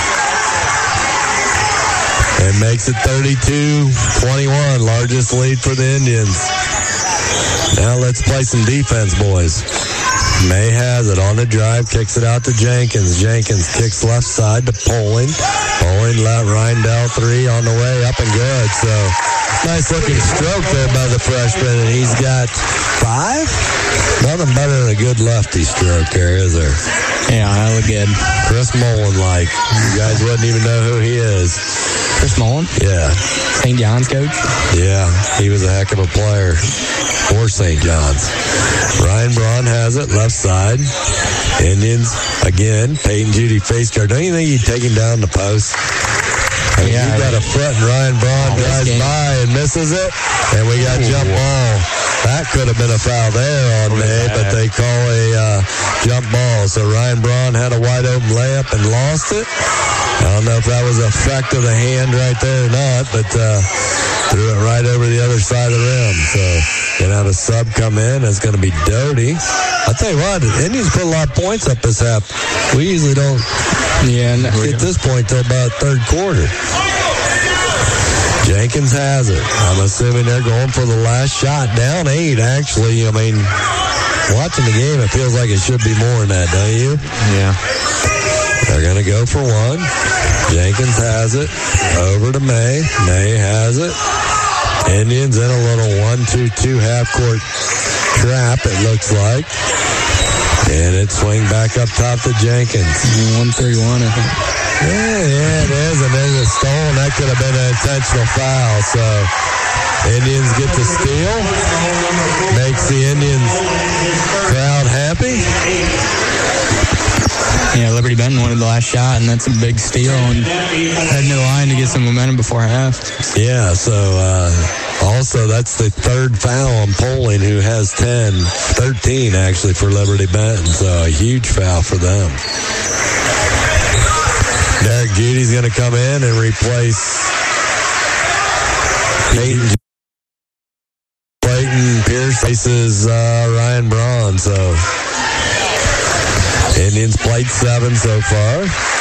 Speaker 3: And makes it thirty-two twenty-one, largest lead for the Indians. Now let's play some defense, boys. May has it on the drive, kicks it out to Jenkins. Jenkins kicks left side to Poling. Poling let Rindell three on the way, up and good. So nice looking stroke there by the freshman, and he's got five? Nothing better than a good lefty stroke there, is there?
Speaker 13: Yeah, that looked good.
Speaker 3: Chris Mullen, like, you guys wouldn't even know who he is.
Speaker 13: Chris Mullen?
Speaker 3: Yeah.
Speaker 13: Saint John's coach?
Speaker 3: Yeah, he was a heck of a player for Saint John's. Ryan Braun has it, left side. Indians, again, Peyton Judy face guard. Don't you think he'd take him down the post? I mean, yeah, you got a foot, and Ryan Braun oh, drives by and misses it, and we got Ooh. jump ball. That could have been a foul there on May, but they call a uh, jump ball. So Ryan Braun had a wide open layup and lost it. I don't know if that was the effect of the hand right there or not, but uh, threw it right over the other side of the rim. So gonna have a sub come in. It's gonna be Doty. I'll tell you what, the Indians put a lot of points up this half. We usually don't yeah, no, at this point till about third quarter. Jenkins has it. I'm assuming they're going for the last shot. Down eight, actually. I mean, watching the game, it feels like it should be more than that, don't you?
Speaker 2: Yeah.
Speaker 3: They're going to go for one. Jenkins has it. Over to May. May has it. Indians in a little one two two half-court trap, it looks like. And it swing back up top to Jenkins.
Speaker 13: one thirty-one, I think.
Speaker 3: Yeah, yeah, it is. And there's a stolen. That could have been an intentional foul. So Indians get the steal. Makes the Indians crowd happy.
Speaker 13: Yeah, Liberty Benton wanted the last shot, and that's a big steal. And heading to the line to get some momentum before half.
Speaker 3: Yeah, so uh, also that's the third foul on Poling, who has ten, thirteen actually for Liberty Benton. So a huge foul for them. Derek Judy's going to come in and replace Peyton. Clayton Pierce faces uh, Ryan Braun. So Indians played seven so far.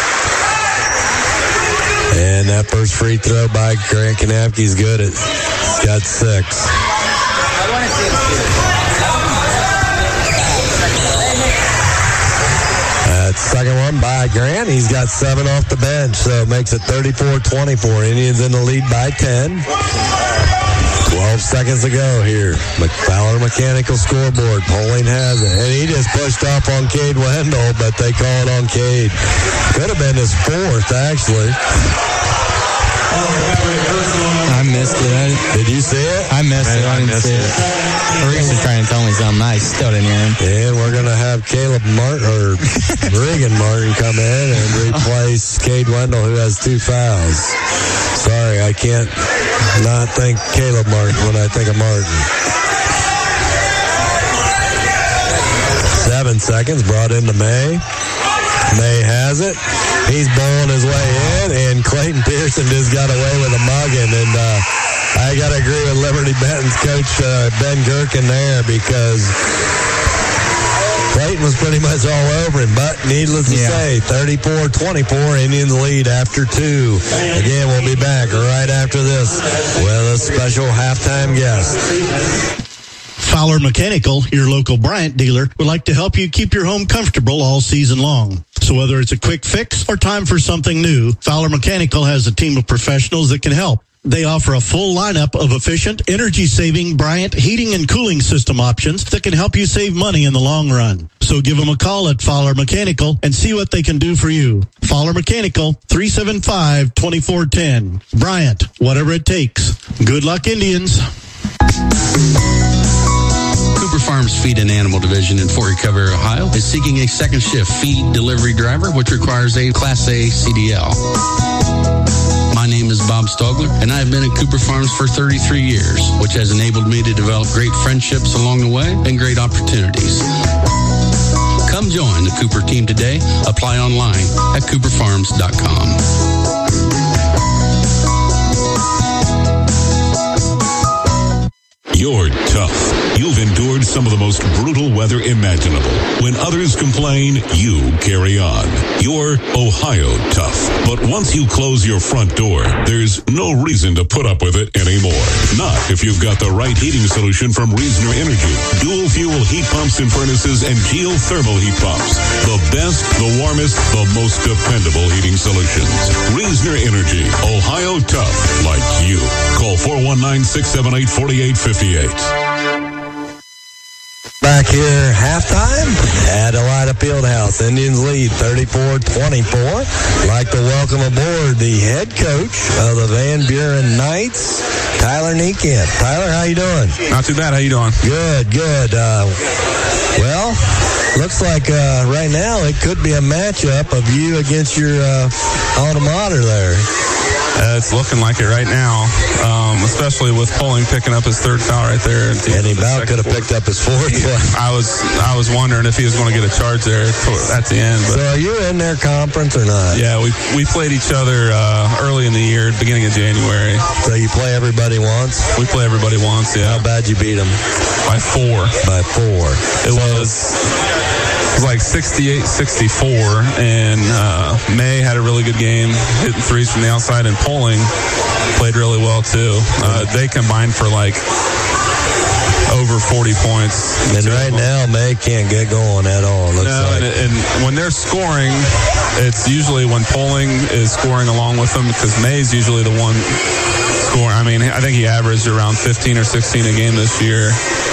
Speaker 3: And that first free throw by Grant Kanapke's good. It's got six. That second one by Grant. He's got seven off the bench, so it makes it thirty-four twenty-four. Indians in the lead by ten. twelve seconds to go here. Fowler Mechanical scoreboard. Poling has it. And he just pushed off on Cade Wendell, but they call it on Cade. Could have been his fourth, actually.
Speaker 13: I missed it. I,
Speaker 3: Did you see it?
Speaker 13: I missed
Speaker 2: I,
Speaker 13: it. I,
Speaker 2: I
Speaker 13: didn't
Speaker 2: missed
Speaker 13: see it. it. Reese was trying to tell me something. I still didn't hear him.
Speaker 3: And we're going to have Caleb Martin, or Regan Martin, come in and replace Cade Wendell, who has two fouls. Sorry, I can't not think Caleb Martin when I think of Martin. Seven seconds brought into May. May has it. He's bowling his way in, and Clayton Pearson just got away with a mugging. And uh, I got to agree with Liberty Benton's coach, uh, Ben Gherkin, there, because Clayton was pretty much all over him. But needless to yeah. say, thirty-four twenty-four, Indians lead after two. Again, we'll be back right after this with a special halftime guest.
Speaker 6: Fowler Mechanical, your local Bryant dealer, would like to help you keep your home comfortable all season long. So whether it's a quick fix or time for something new, Fowler Mechanical has a team of professionals that can help. They offer a full lineup of efficient, energy-saving Bryant heating and cooling system options that can help you save money in the long run. So give them a call at Fowler Mechanical and see what they can do for you. Fowler Mechanical, three seven five, two four one zero. Bryant, whatever it takes. Good luck, Indians.
Speaker 14: Cooper Farms Feed and Animal Division in Fort Recovery, Ohio is seeking a second shift feed delivery driver, which requires a Class A C D L. My name is Bob Stogler, and I have been at Cooper Farms for thirty-three years, which has enabled me to develop great friendships along the way and great opportunities. Come join the Cooper team today. Apply online at cooper farms dot com.
Speaker 11: You're tough. You've endured some of the most brutal weather imaginable. When others complain, you carry on. You're Ohio tough. But once you close your front door, there's no reason to put up with it anymore. Not if you've got the right heating solution from Reasoner Energy. Dual fuel heat pumps and furnaces and geothermal heat pumps. The best, the warmest, the most dependable heating solutions. Reasoner Energy. Ohio tough. Like you. Call four one nine, six seven eight, four eight five eight.
Speaker 3: Back here, halftime at Elida Fieldhouse. Indians lead thirty-four twenty-four. Like to welcome aboard the head coach of the Van Buren Knights, Tyler Niekamp. Tyler, how you doing?
Speaker 15: Not too bad. How you doing?
Speaker 3: Good, good. Uh, well, looks like uh, right now it could be a matchup of you against your uh, alma mater there.
Speaker 15: Uh, it's looking like it right now, um, especially with Poling picking up his third foul right there.
Speaker 3: And he about could have picked up his fourth
Speaker 15: yeah,
Speaker 3: one.
Speaker 15: I was I was wondering if he was going to get a charge there at the end. But
Speaker 3: so are you in their conference or not?
Speaker 15: Yeah, we we played each other uh, early in the year, beginning of January.
Speaker 3: So you play everybody once?
Speaker 15: We play everybody once, yeah.
Speaker 3: How bad you beat them?
Speaker 15: By four.
Speaker 3: By four.
Speaker 15: It so, was... It was like sixty-eight sixty-four, and uh, May had a really good game, hitting threes from the outside, and Poling played really well, too. Uh, they combined for like over forty points.
Speaker 3: And right now, May can't get going at all. Looks
Speaker 15: no,
Speaker 3: like.
Speaker 15: and, and when they're scoring, it's usually when Poling is scoring along with them, because May's usually the one scoring. I mean, I think he averaged around fifteen or sixteen a game this year.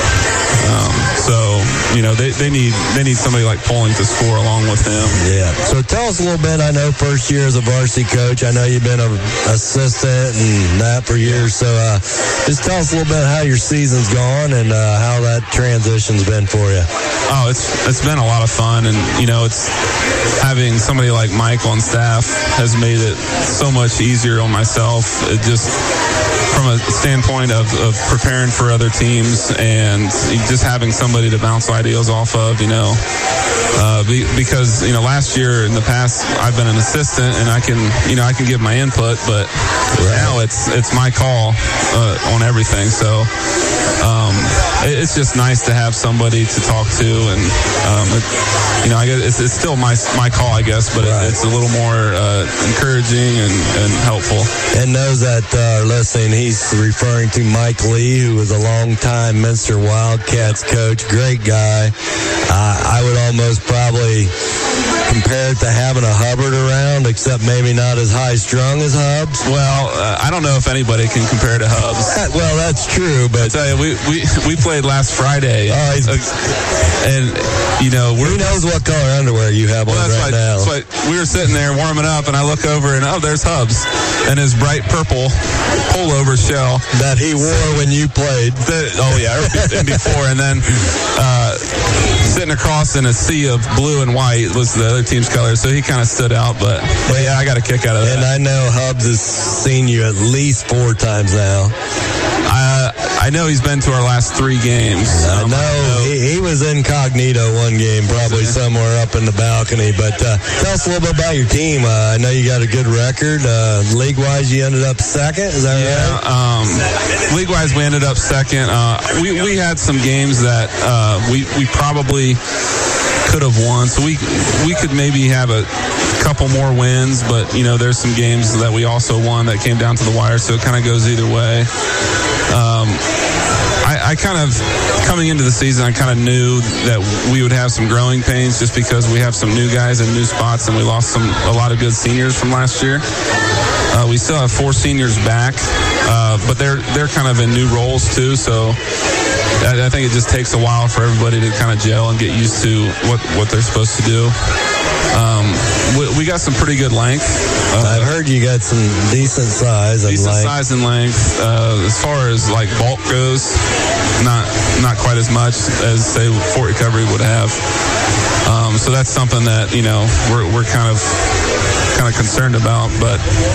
Speaker 15: Um, so, you know, they, they need they need somebody like Poling to score along with him.
Speaker 3: Yeah. So tell us a little bit. I know first year as a varsity coach. I know you've been an assistant and that for years. So uh, just tell us a little bit how your season's gone and uh, how that transition's been for you.
Speaker 15: Oh, it's it's been a lot of fun. And, you know, it's having somebody like Michael on staff has made it so much easier on myself. It just... from a standpoint of, of preparing for other teams and just having somebody to bounce ideas off of, you know, uh, be, because, you know, last year in the past, I've been an assistant and I can, you know, I can give my input, but right. now it's, it's my call uh, on everything. So, um, it, it's just nice to have somebody to talk to and, um, it, you know, I guess it's, it's still my, my call, I guess, but right. it, it's a little more, uh, encouraging and, and helpful.
Speaker 3: And those that uh, are listening, he's referring to Mike Lee, who was a longtime Minster Wildcats coach. Great guy. Uh, I would almost probably compare it to having a Hubbard around, except maybe not as high strung as Hubs.
Speaker 15: Well, uh, I don't know if anybody can compare to Hubs.
Speaker 3: Well, that's true, but
Speaker 15: I tell you, we we, we played last Friday,
Speaker 3: oh, he's,
Speaker 15: uh, and you know, we're,
Speaker 3: who knows what color underwear you have
Speaker 15: well,
Speaker 3: on right
Speaker 15: why,
Speaker 3: now?
Speaker 15: That's why we were sitting there warming up, and I look over, and oh, there's Hubs and his bright purple pullover shell
Speaker 3: that he wore when you played.
Speaker 15: That, oh yeah, and before, and then uh, sitting across in a sea of blue and white was the other team's color, so he kind of stood out. But, but yeah, I got a kick out of that.
Speaker 3: And I know Hubs has seen you at least four times now.
Speaker 15: Uh, I know he's been to our last three games.
Speaker 3: I know, I know. He, he was incognito one game, probably somewhere up in the balcony. But uh, tell us a little bit about your team. Uh, I know you got a good record. Uh, league-wise, you ended up second. Is that
Speaker 15: yeah,
Speaker 3: right?
Speaker 15: Um, league-wise, we ended up second. Uh, we we had some games that uh, we we probably could have won, so we we could maybe have a couple more wins, but you know, there's some games that we also won that came down to the wire, so it kind of goes either way. Um, I, I kind of, coming into the season, I kind of knew that we would have some growing pains just because we have some new guys in new spots, and we lost some a lot of good seniors from last year. Uh, we still have four seniors back, uh, but they're they're kind of in new roles too, so I, I think it just takes a while for everybody to kind of gel and get used to what, what they're supposed to do. Um, we, we got some pretty good length.
Speaker 3: Uh, I've heard you got some decent size and
Speaker 15: decent
Speaker 3: length.
Speaker 15: size and length. Uh, as far as like bulk goes, not not quite as much as say Fort Recovery would have. Um, so that's something that, you know, we're we're kind of kind of concerned about, but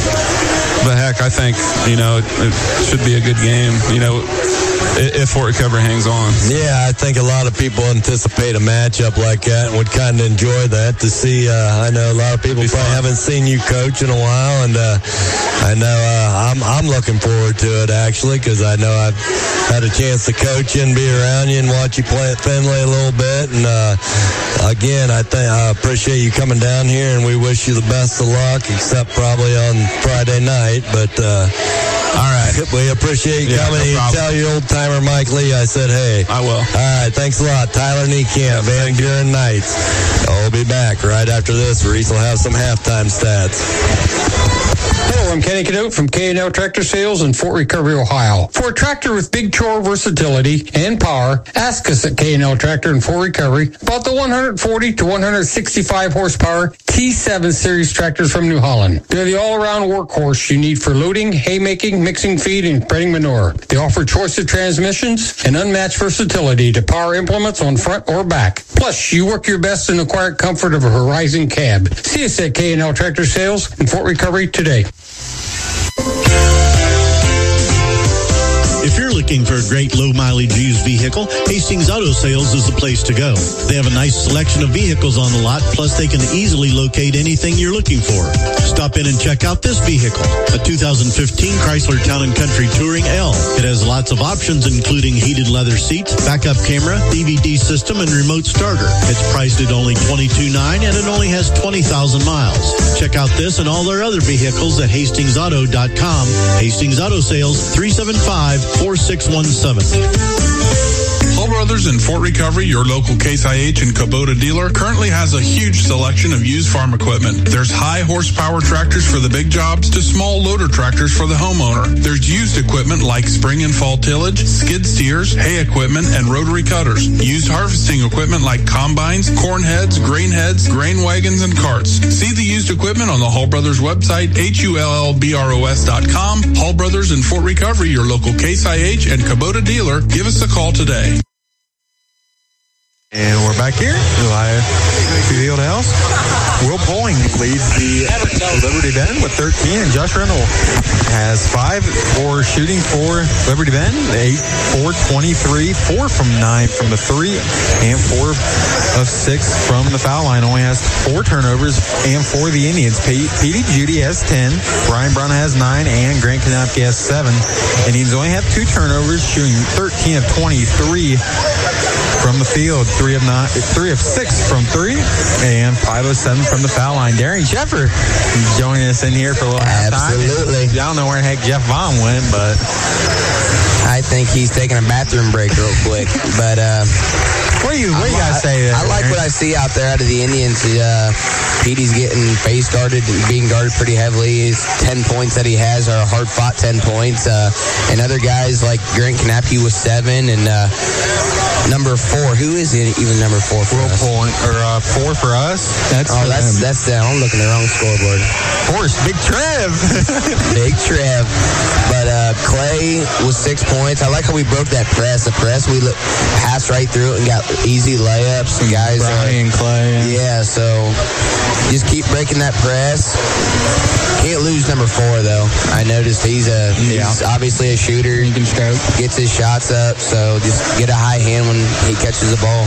Speaker 15: but heck, I think, you know, it, it should be a good game. You know, if Fort Recovery hangs on.
Speaker 3: Yeah, I think a lot of people anticipate a matchup like that and would kind of enjoy that to see. Uh, I know a lot of people probably fun. haven't seen you coach in a while, and uh, I know uh, I'm I'm looking forward to it actually, because I know I've had a chance to coach you and be around you and watch you play at Findlay a little bit. And uh, again, I think I appreciate you coming down here, and we wish you the best of luck, except probably on Friday night. But uh, all right, we appreciate you yeah, coming. No tell your old timer Mike Lee I said hey.
Speaker 15: I will.
Speaker 3: All right, thanks a lot, Tyler Niekamp, Van Buren Knights. I'll be back right after this. Reese will have some halftime stats.
Speaker 10: Hello, I'm Kenny Cadote from K and L Tractor Sales in Fort Recovery, Ohio. For a tractor with big chore versatility and power, ask us at K and L Tractor in Fort Recovery about the one forty to one sixty-five horsepower T seven series tractors from New Holland. They're the all-around workhorse you need for loading, haymaking, mixing feed, and spreading manure. They offer choice of transmissions and unmatched versatility to power implements on front or back. Plus, you work your best in the quiet comfort of a Horizon cab. See us at K and L Tractor Sales in Fort Recovery today.
Speaker 6: If you're looking for a great low-mileage used vehicle, Hastings Auto Sales is the place to go. They have a nice selection of vehicles on the lot, plus they can easily locate anything you're looking for. Stop in and check out this vehicle, a two thousand fifteen Chrysler Town and Country Touring L. It has lots of options, including heated leather seats, backup camera, D V D system, and remote starter. It's priced at only twenty-two thousand dollars, and it only has twenty thousand miles. Check out this and all their other vehicles at hastings auto dot com. Hastings Auto Sales, three seven five, four six one seven.
Speaker 5: Hall Brothers in Fort Recovery, your local Case I H and Kubota dealer, currently has a huge selection of used farm equipment. There's high horsepower tractors for the big jobs to small loader tractors for the homeowner. There's used equipment like spring and fall tillage, skid steers, hay equipment, and rotary cutters. Used harvesting equipment like combines, corn heads, grain heads, grain wagons, and carts. See the used equipment on the Hall Brothers website, H U L L B R O S dot com. Hall Brothers in Fort Recovery, your local Case I H and Kubota dealer. Give us a call today.
Speaker 2: And we're back here live to the old house. Will Poling leads the Liberty Bend with thirteen, and Josh Reynolds has five for shooting for Liberty Bend, eight, four, twenty-three, four from nine from the three, and four of six from the foul line. Only has four turnovers, and for the Indians, Petey Judy has ten, Ryan Brown has nine, and Grant Kanapke has seven. Indians only have two turnovers, shooting thirteen of twenty-three from the field, three of nine, three of six from three, and five of seven from the foul line. Darian Sheffer joining us in here for a little halftime.
Speaker 16: Absolutely.
Speaker 2: I don't know where the heck Jeff Vaughn went, but
Speaker 16: I think he's taking a bathroom break real quick. But uh,
Speaker 2: what do you what do you guys say there?
Speaker 16: I like what I see out there out of the Indians. Uh, Petey's getting face guarded and being guarded pretty heavily. His ten points that he has are hard fought ten points. Uh, and other guys like Grant Kanapke with seven, and uh, number four. Who is it? Even number four for
Speaker 2: Will
Speaker 16: us?
Speaker 2: Point or uh, four for us. That's
Speaker 16: oh, that's them. that's them. I'm looking at the wrong scoreboard.
Speaker 2: Force, Big Trev,
Speaker 16: Big Trev. But uh, Clay was six points. I like how we broke that press. The press we look, passed right through it and got easy layups. And guys,
Speaker 2: Brian
Speaker 16: uh,
Speaker 2: Clay.
Speaker 16: Yeah, so just keep breaking that press. Can't lose number four though. I noticed he's a
Speaker 2: yeah.
Speaker 16: he's obviously a shooter.
Speaker 2: He can scope.
Speaker 16: Gets his shots up. So just get a high hand when he catches the ball.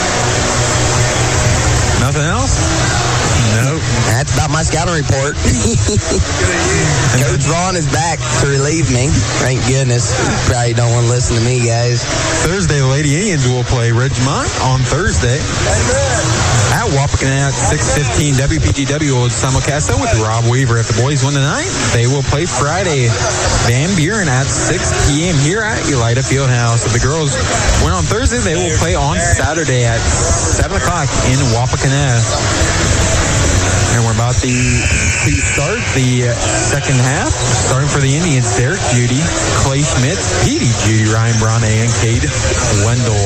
Speaker 2: Nothing else? No.
Speaker 16: That's about my scouting report. Coach Vaughn is back to relieve me. Thank goodness. Probably don't want to listen to me, guys.
Speaker 2: Thursday, the Lady Indians will play Ridgemont on Thursday. At Wapakoneta at six fifteen, W P G W will simulcast that with Rob Weaver. If the boys win tonight, they will play Friday. Van Buren at six p.m. here at Elida Fieldhouse. If the girls win on Thursday, they will play on Saturday at seven o'clock in Wapakoneta. And we're about to, to start the second half. Starting for the Indians, Derek Judy, Clay Schmitz, Petey Judy, Ryan Braun, and Cade Wendell.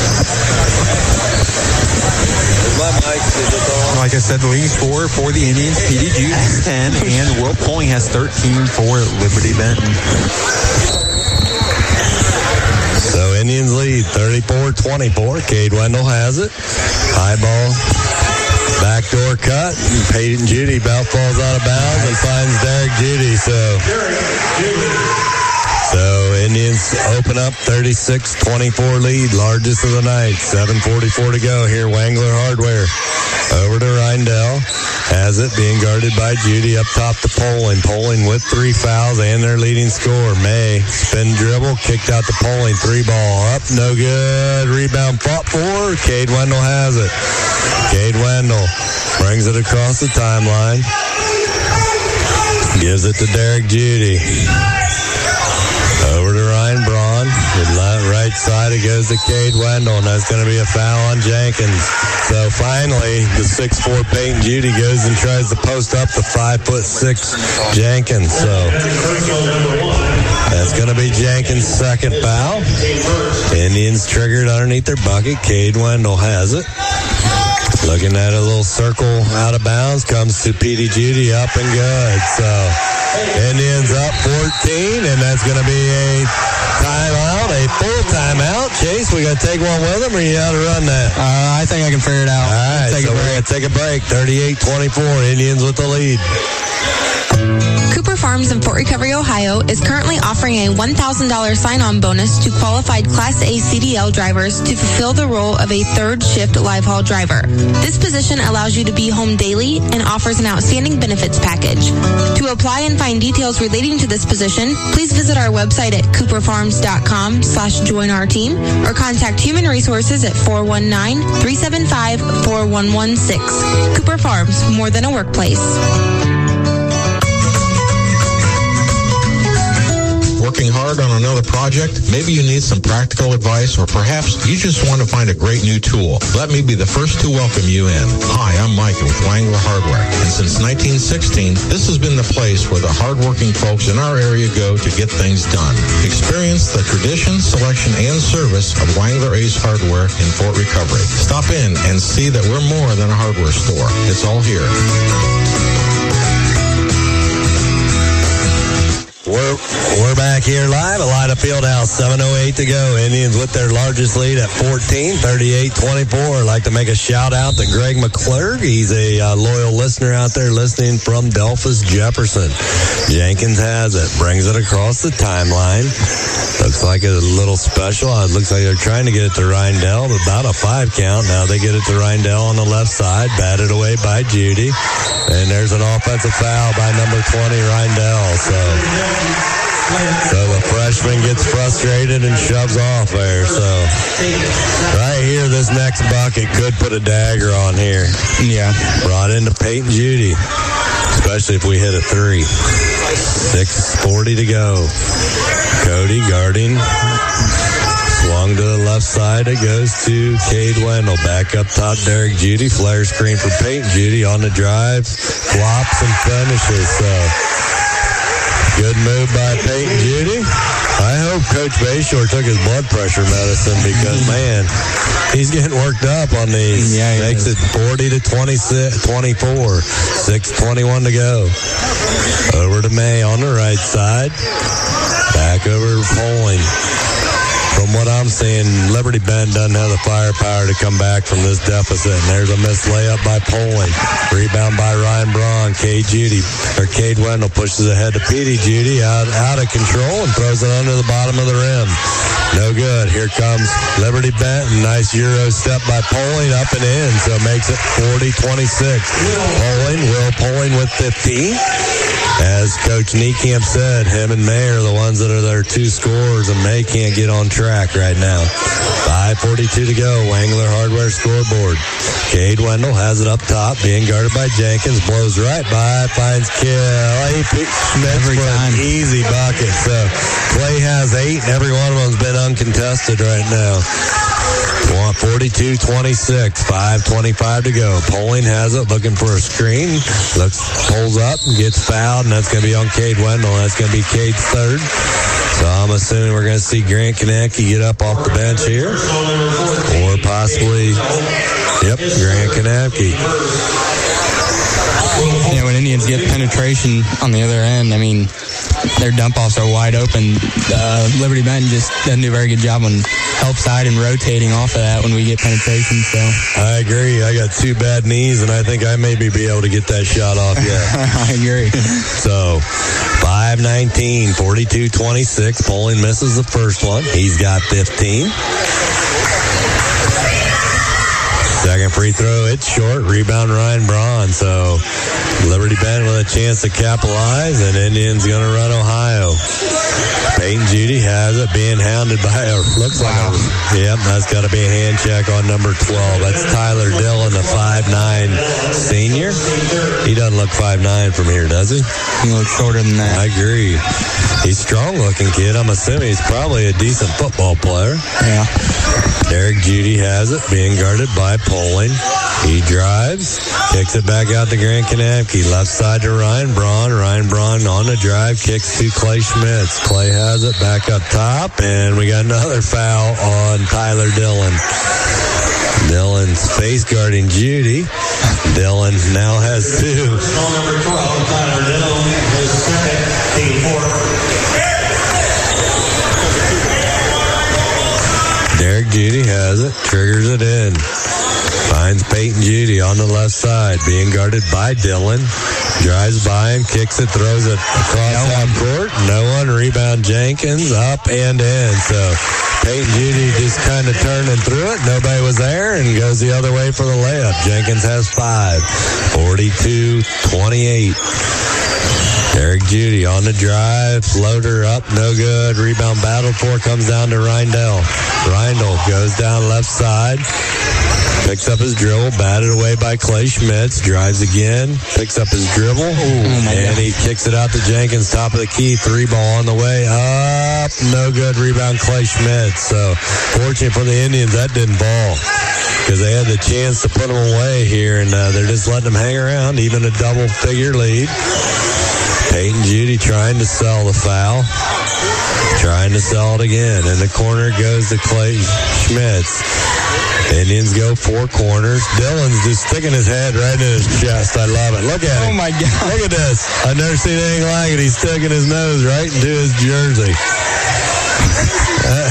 Speaker 2: Like I said, the leading scorer for the Indians, Petey Judy has ten, and Will Poling has thirteen for Liberty Benton.
Speaker 3: So Indians lead thirty-four twenty-four. Cade Wendell has it. High ball. Backdoor cut. Peyton Judy about falls out of bounds and finds Derek Judy. So, so Indians open up thirty-six twenty-four lead, largest of the night. seven forty-four to go here. Wangler Hardware over to Reindell. Has it being guarded by Judy up top to Poling. Poling with three fouls and their leading scorer. May spin dribble, kicked out to Poling. Three ball up, no good. Rebound fought for. Cade Wendell has it. Cade Wendell brings it across the timeline. Gives it to Derek Judy. Over to Ryan Braun. Right side, it goes to Cade Wendell, and that's going to be a foul on Jenkins. So finally, the six four Peyton Judy goes and tries to post up the five foot six Jenkins. So that's going to be Jenkins' second foul. Indians triggered underneath their bucket. Cade Wendell has it. Looking at a little circle out of bounds, comes to Petey Judy, up and good. So Indians up fourteen, and that's going to be a timeout, a full timeout. Chase, we got to take one with them, or you got to run that?
Speaker 13: Uh, I think I can figure it out.
Speaker 3: All right, so we're going to take a break. thirty-eight twenty-four, Indians with the lead.
Speaker 17: Cooper Farms in Fort Recovery, Ohio is currently offering a one thousand dollars sign-on bonus to qualified Class A C D L drivers to fulfill the role of a third shift live haul driver. This position allows you to be home daily and offers an outstanding benefits package. To apply and find details relating to this position, please visit our website at cooperfarms.com slash join our team or contact Human Resources at four one nine, three seven five, four one one six. Cooper Farms, more than a workplace.
Speaker 18: working hard on another project? Maybe you need some practical advice, or perhaps you just want to find a great new tool. Let me be the first to welcome you in. Hi, I'm Mike with Wangler Hardware, and since nineteen sixteen, this has been the place where the hardworking folks in our area go to get things done. Experience the tradition, selection, and service of Wangler Ace Hardware in Fort Recovery. Stop in and see that we're more than a hardware store. It's all here.
Speaker 3: We're, we're back here live at Lida Fieldhouse, seven oh eight to go. Indians with their largest lead at fourteen, thirty-eight twenty-four. I'd like to make a shout out to Greg McClurg. He's a uh, loyal listener out there listening from Delphus Jefferson. Jenkins has it, brings it across the timeline. Looks like a little special. It looks like they're trying to get it to Reindell, about a five count. Now they get it to Reindell on the left side, batted away by Judy. And there's an offensive foul by number twenty, Reindell. So... So the freshman gets frustrated and shoves off there. So right here, this next bucket could put a dagger on here.
Speaker 13: Yeah.
Speaker 3: Brought into Peyton Judy, especially if we hit a three. six forty to go. Cody guarding. Swung to the left side. It goes to Cade Wendell. Back up top, Derek Judy. Flare screen for Peyton Judy on the drive. Flops and finishes. So... good move by Peyton Judy. I hope Coach Bayshore took his blood pressure medicine because, man, he's getting worked up on these.
Speaker 13: Yeah,
Speaker 3: Makes
Speaker 13: is.
Speaker 3: it forty to twenty-six, twenty-four. six twenty-one to go. Over to May on the right side. Back over to Poling. From what I'm seeing, Liberty Bend doesn't have the firepower to come back from this deficit. And there's a missed layup by Poling. Rebound by Ryan Braun. Cade Judy, or Cade Wendell pushes ahead to Petey Judy, out, out of control and throws it under the bottom of the rim. No good. Here comes Liberty Bend. Nice Euro step by Poling, up and in. So makes it forty twenty-six. Poling, Will Poling with fifteen. As Coach Niekamp said, him and May are the ones that are their two scorers, and May can't get on track right now. five forty-two to go. Wangler Hardware scoreboard. Cade Wendell has it up top, being guarded by Jenkins. Blows right by, finds Kelly Schmitz for an easy bucket. So Clay has eight, and every one of them's been uncontested right now. forty-two twenty-six, five twenty-five to go. Poling has it, looking for a screen. Looks, pulls up and gets fouled, and that's going to be on Cade Wendell. That's going to be Cade's third. So I'm assuming we're going to see Grant Kanecki get up off the bench here. Or possibly, yep, Grant Kanecki.
Speaker 13: Yeah, when Indians get penetration on the other end, I mean, their dump-offs are wide open. Uh, Liberty Bend just doesn't do a very good job on help side and rotating off of that when we get penetration. So
Speaker 3: I agree. I got two bad knees, and I think I maybe be able to get that shot off yet.
Speaker 13: I agree.
Speaker 3: So five nineteen, forty-two twenty-six. Poling misses the first one. He's got fifteen. Second free throw, it's short. Rebound, Ryan Braun. So Liberty Bend with a chance to capitalize, and Indians going to run Ohio. Peyton Judy has it, being hounded by a, looks like wow. a, yep, that's got to be a hand check on number twelve. That's Tyler Dillon, the five nine senior. He doesn't look five nine from here, does he?
Speaker 13: He looks shorter than that.
Speaker 3: I agree. He's a strong-looking kid. I'm assuming he's probably a decent football player.
Speaker 13: Yeah.
Speaker 3: Derek Judy has it, being guarded by Poling. He drives, kicks it back out to Grant Kanecki. Left side to Ryan Braun. Ryan Braun on the drive, kicks to Clay Schmitz. Clay has it back up top, and we got another foul on Tyler Dillon. Dillon's face guarding Judy. Dillon now has two.
Speaker 19: Number twelve, Tyler Dillon, his second, team four.
Speaker 3: Derek Judy has it, triggers it in. Finds Peyton Judy on the left side, being guarded by Dillon. Drives by him, kicks it, throws it across half court. No one. Rebound Jenkins, up and in. So Peyton Judy just kind of turned and threw it. Nobody was there, and goes the other way for the layup. Jenkins has five. forty-two twenty-eight. Derek Judy on the drive, floater up, no good. Rebound battled for, comes down to Reindl. Reindl goes down left side, picks up his dribble, batted away by Clay Schmitz, drives again, picks up his dribble, Ooh, and he kicks it out to Jenkins, top of the key, three ball on the way up, no good. Rebound Clay Schmitz. So fortunate for the Indians, that didn't fall, because they had the chance to put them away here, and uh, they're just letting them hang around, even a double-figure lead. Peyton Judy trying to sell the foul. Trying to sell it again. In the corner goes to Clay Schmitz. Indians go four corners. Dylan's just sticking his head right in his chest. I love it. Look at it.
Speaker 13: Oh, my God.
Speaker 3: Look at this. I've never seen anything like it. He's sticking his nose right into his jersey. uh,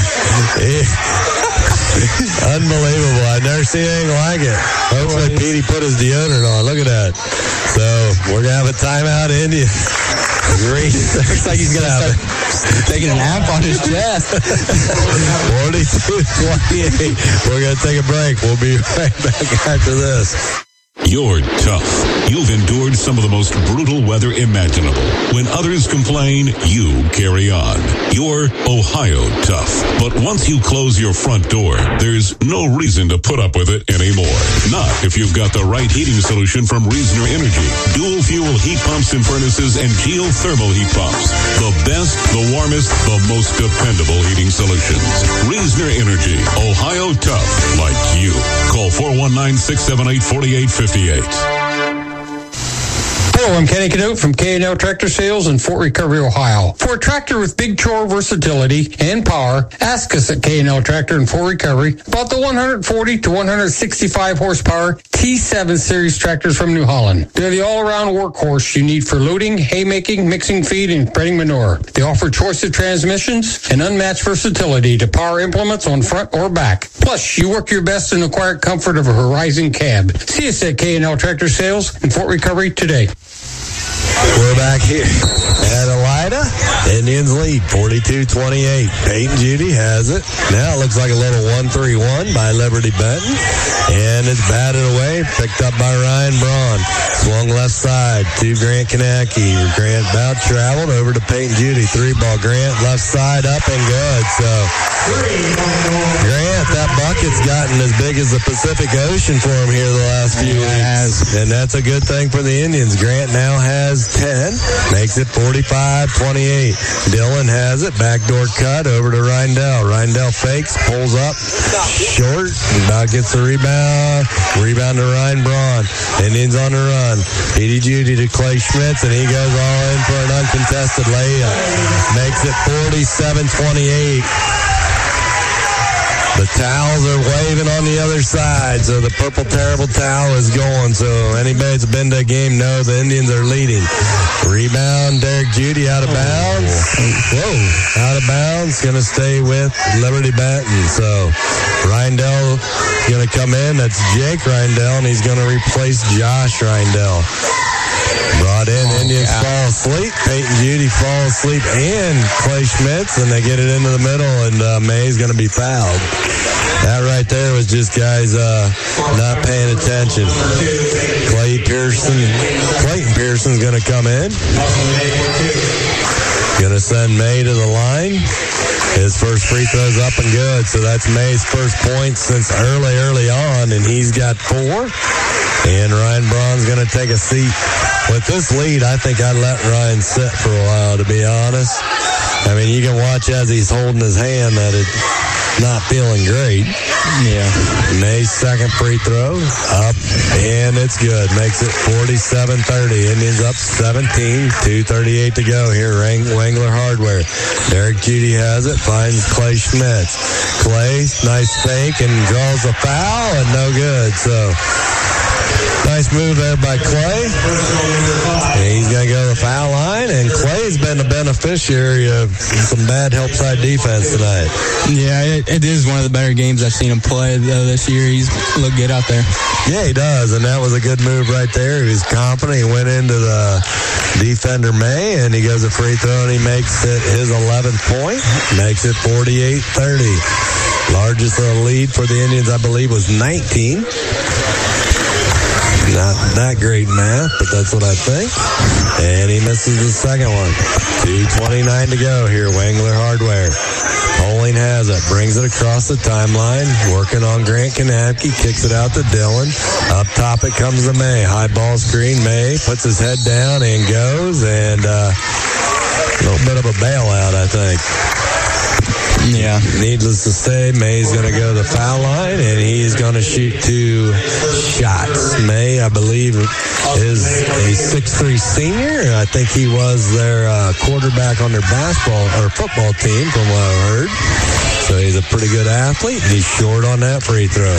Speaker 3: Unbelievable. I've never seen anything like it. Hopefully Petey put his deodorant on. Look at that. So we're going to have a timeout, Indian.
Speaker 13: Looks like he's going to start taking a nap on his chest.
Speaker 3: forty-two twenty-eight. We're going to take a break. We'll be right back after this.
Speaker 11: You're tough. You've endured some of the most brutal weather imaginable. When others complain, you carry on. You're Ohio tough. But once you close your front door, there's no reason to put up with it anymore. Not if you've got the right heating solution from Reasoner Energy. Dual fuel heat pumps and furnaces and geothermal heat pumps. The best, the warmest, the most dependable heating solutions. Reasoner Energy. Ohio tough. Like you. Call four one nine, six seven eight, four eight five eight.
Speaker 10: Hello, I'm Kenny Canute from K and L Tractor Sales in Fort Recovery, Ohio. For a tractor with big chore versatility and power, ask us at K and L Tractor in Fort Recovery about the one forty to one sixty-five horsepower T seven series tractors from New Holland. They're the all-around workhorse you need for loading, haymaking, mixing feed, and spreading manure. They offer choice of transmissions and unmatched versatility to power implements on front or back. Plus, you work your best in the quiet comfort of a Horizon cab. See us at K and L Tractor Sales in Fort Recovery today.
Speaker 3: We're back here at Elida. Indians lead forty-two twenty-eight. Peyton Judy has it. Now it looks like a little one three one by Liberty Benton. And it's batted away, picked up by Ryan Braun. Swung left side to Grant Kanacki. Grant about traveled over to Peyton Judy. Three ball. Grant left side up and good. So Grant, that bucket's gotten as big as the Pacific Ocean for him here the last few weeks. And that's a good thing for the Indians. Grant now has ten, makes it forty-five twenty-eight. Dylan has it, backdoor cut over to Reindl. Reindl fakes, pulls up, short, about gets the rebound. Rebound to Ryan Braun. Indians on the run. Petey Judy to Clay Schmitz, and he goes all in for an uncontested layup. Makes it forty-seven twenty-eight. The towels are waving on the other side, so the purple terrible towel is going. So anybody that's been to a game knows the Indians are leading. Rebound, Derek Judy out of bounds. Whoa, out of bounds. Going to stay with Liberty Benton. So Reindl going to come in. That's Jake Reindl, and he's going to replace Josh Reindl. Brought in, oh, Indians God. fall asleep. Peyton Judy falls asleep, and Clay Schmitz, and they get it into the middle, and uh, May's going to be fouled. That right there was just guys uh, not paying attention. Clay Pearson, Clayton Pearson's going to come in. Going to send May to the line. His first free throw's up and good, so that's May's first point since early, early on, and he's got four. And Ryan Braun's going to take a seat. With this lead, I think I'd let Ryan sit for a while, to be honest. I mean, you can watch as he's holding his hand that it's not feeling great.
Speaker 13: Yeah.
Speaker 3: May's second free throw, up, and it's good. Makes it forty-seven thirty. Indians up seventeen, two thirty-eight to go here, Wangler Hardware. Derek Judy has it, finds Clay Schmitz. Clay, nice fake, and draws a foul, and no good. So nice move there by Clay. And he's going to go to the foul line, and Clay's been the beneficiary of some bad help side defense tonight.
Speaker 13: Yeah, it, it is one of the better games I've seen him play though this year. He's looked good out there.
Speaker 3: Yeah, he does, and that was a good move right there. He was confident. He went into the defender May, and he goes a free throw, and he makes it his eleventh point. Makes it forty-eight thirty. Largest lead for the Indians, I believe, was nineteen. Not that great math, but that's what I think. And he misses the second one. two twenty-nine to go here, Wangler Hardware. Poling has it, brings it across the timeline, working on Grant Kanapke, kicks it out to Dillon. Up top it comes to May. High ball screen, May puts his head down and goes, and uh, a little bit of a bailout, I think.
Speaker 13: Yeah.
Speaker 3: Needless to say, May's going to go to the foul line, and he's going to shoot two shots. May, I believe, is a six three senior. I think he was their uh, quarterback on their basketball or football team, from what I've heard. So he's a pretty good athlete. He's short on that free throw.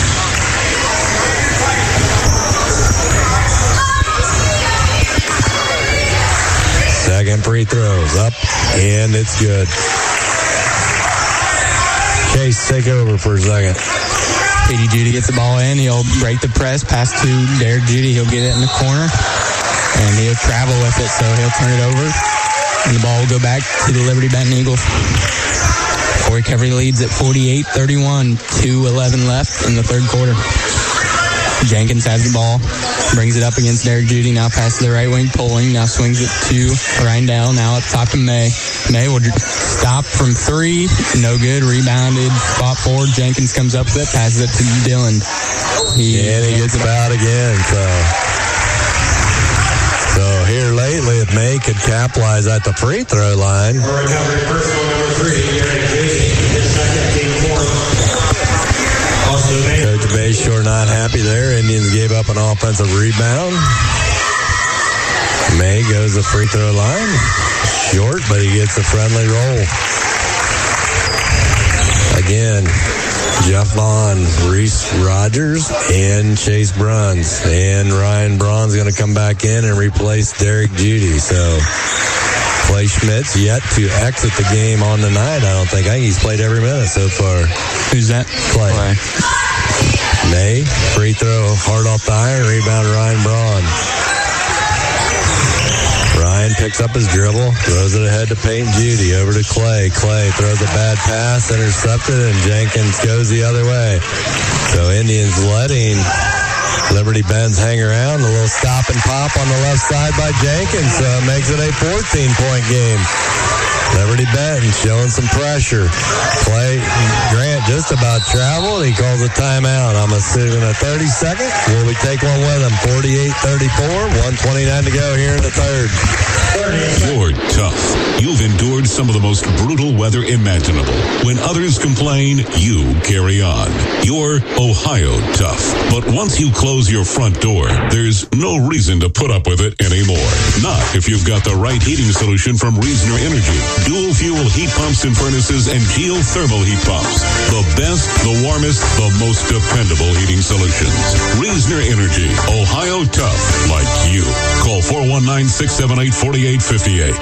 Speaker 3: Second free throws up, and it's good. Chase, take over for a second.
Speaker 13: P D Judy gets the ball in. He'll break the press, pass to Derek Judy. He'll get it in the corner, and he'll travel with it, so he'll turn it over, and the ball will go back to the Liberty Benton Eagles. Fort Recovery leads at forty-eight thirty-one, two eleven left in the third quarter. Jenkins has the ball, brings it up against Derek Judy, now passes to the right wing, pulling, now swings it to Ryan Dell, now up top to May. May will stop from three, no good, rebounded, spot forward, Jenkins comes up with it, passes it to Dillon.
Speaker 3: He, and he gets fouled again, so... So here lately, if May could capitalize at the free throw line... Coach Bayshore not happy there. Indians gave up an offensive rebound. May goes the free throw line. Short, but he gets a friendly roll. Again, Jeff Vaughn, Reese Rogers, and Chase Bruns. And Ryan Braun's going to come back in and replace Derek Judy. So Clay Schmidt's yet to exit the game on the night, I don't think. I think he's played every minute so far.
Speaker 13: Who's that?
Speaker 3: Clay. Clay. May, free throw, hard off the iron, rebound Ryan Braun. Ryan picks up his dribble, throws it ahead to Peyton Judy, over to Clay. Clay throws a bad pass, intercepted, and Jenkins goes the other way. So Indians letting Liberty Benz hang around. A little stop and pop on the left side by Jenkins, so it makes it a fourteen-point game. Liberty Benton showing some pressure. Clay Grant just about traveled. He calls a timeout. I'm assuming a thirty-second. Will we take one with him? forty-eight thirty-four, one twenty-nine to go here in the third.
Speaker 11: You're tough. You've endured some of the most brutal weather imaginable. When others complain, you carry on. You're Ohio tough. But once you close your front door, there's no reason to put up with it anymore. Not if you've got the right heating solution from Reasoner Energy. Dual fuel heat pumps and furnaces and geothermal heat pumps. The best, the warmest, the most dependable heating solutions. Reasoner Energy. Ohio tough like you. Call four one nine, six seven eight, four eight five eight.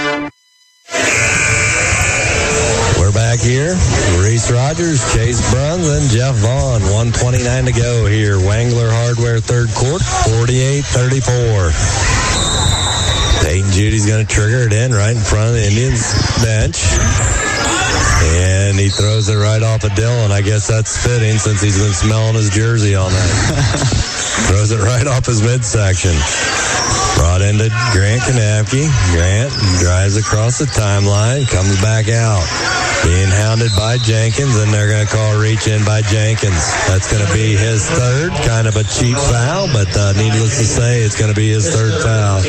Speaker 3: We're back here. Reese Rogers, Chase Bruns, and Jeff Vaughn. one twenty-nine to go here. Wangler Hardware third quarter, forty-eight thirty-four. Peyton Judy's going to trigger it in right in front of the Indians bench. And he throws it right off of Dillon. I guess that's fitting since he's been smelling his jersey all night. Throws it right off his midsection. Brought into Grant Kanapke. Grant drives across the timeline, comes back out. Being hounded by Jenkins, and they're going to call a reach in by Jenkins. That's going to be his third. Kind of a cheap foul, but uh, needless to say, it's going to be his third foul.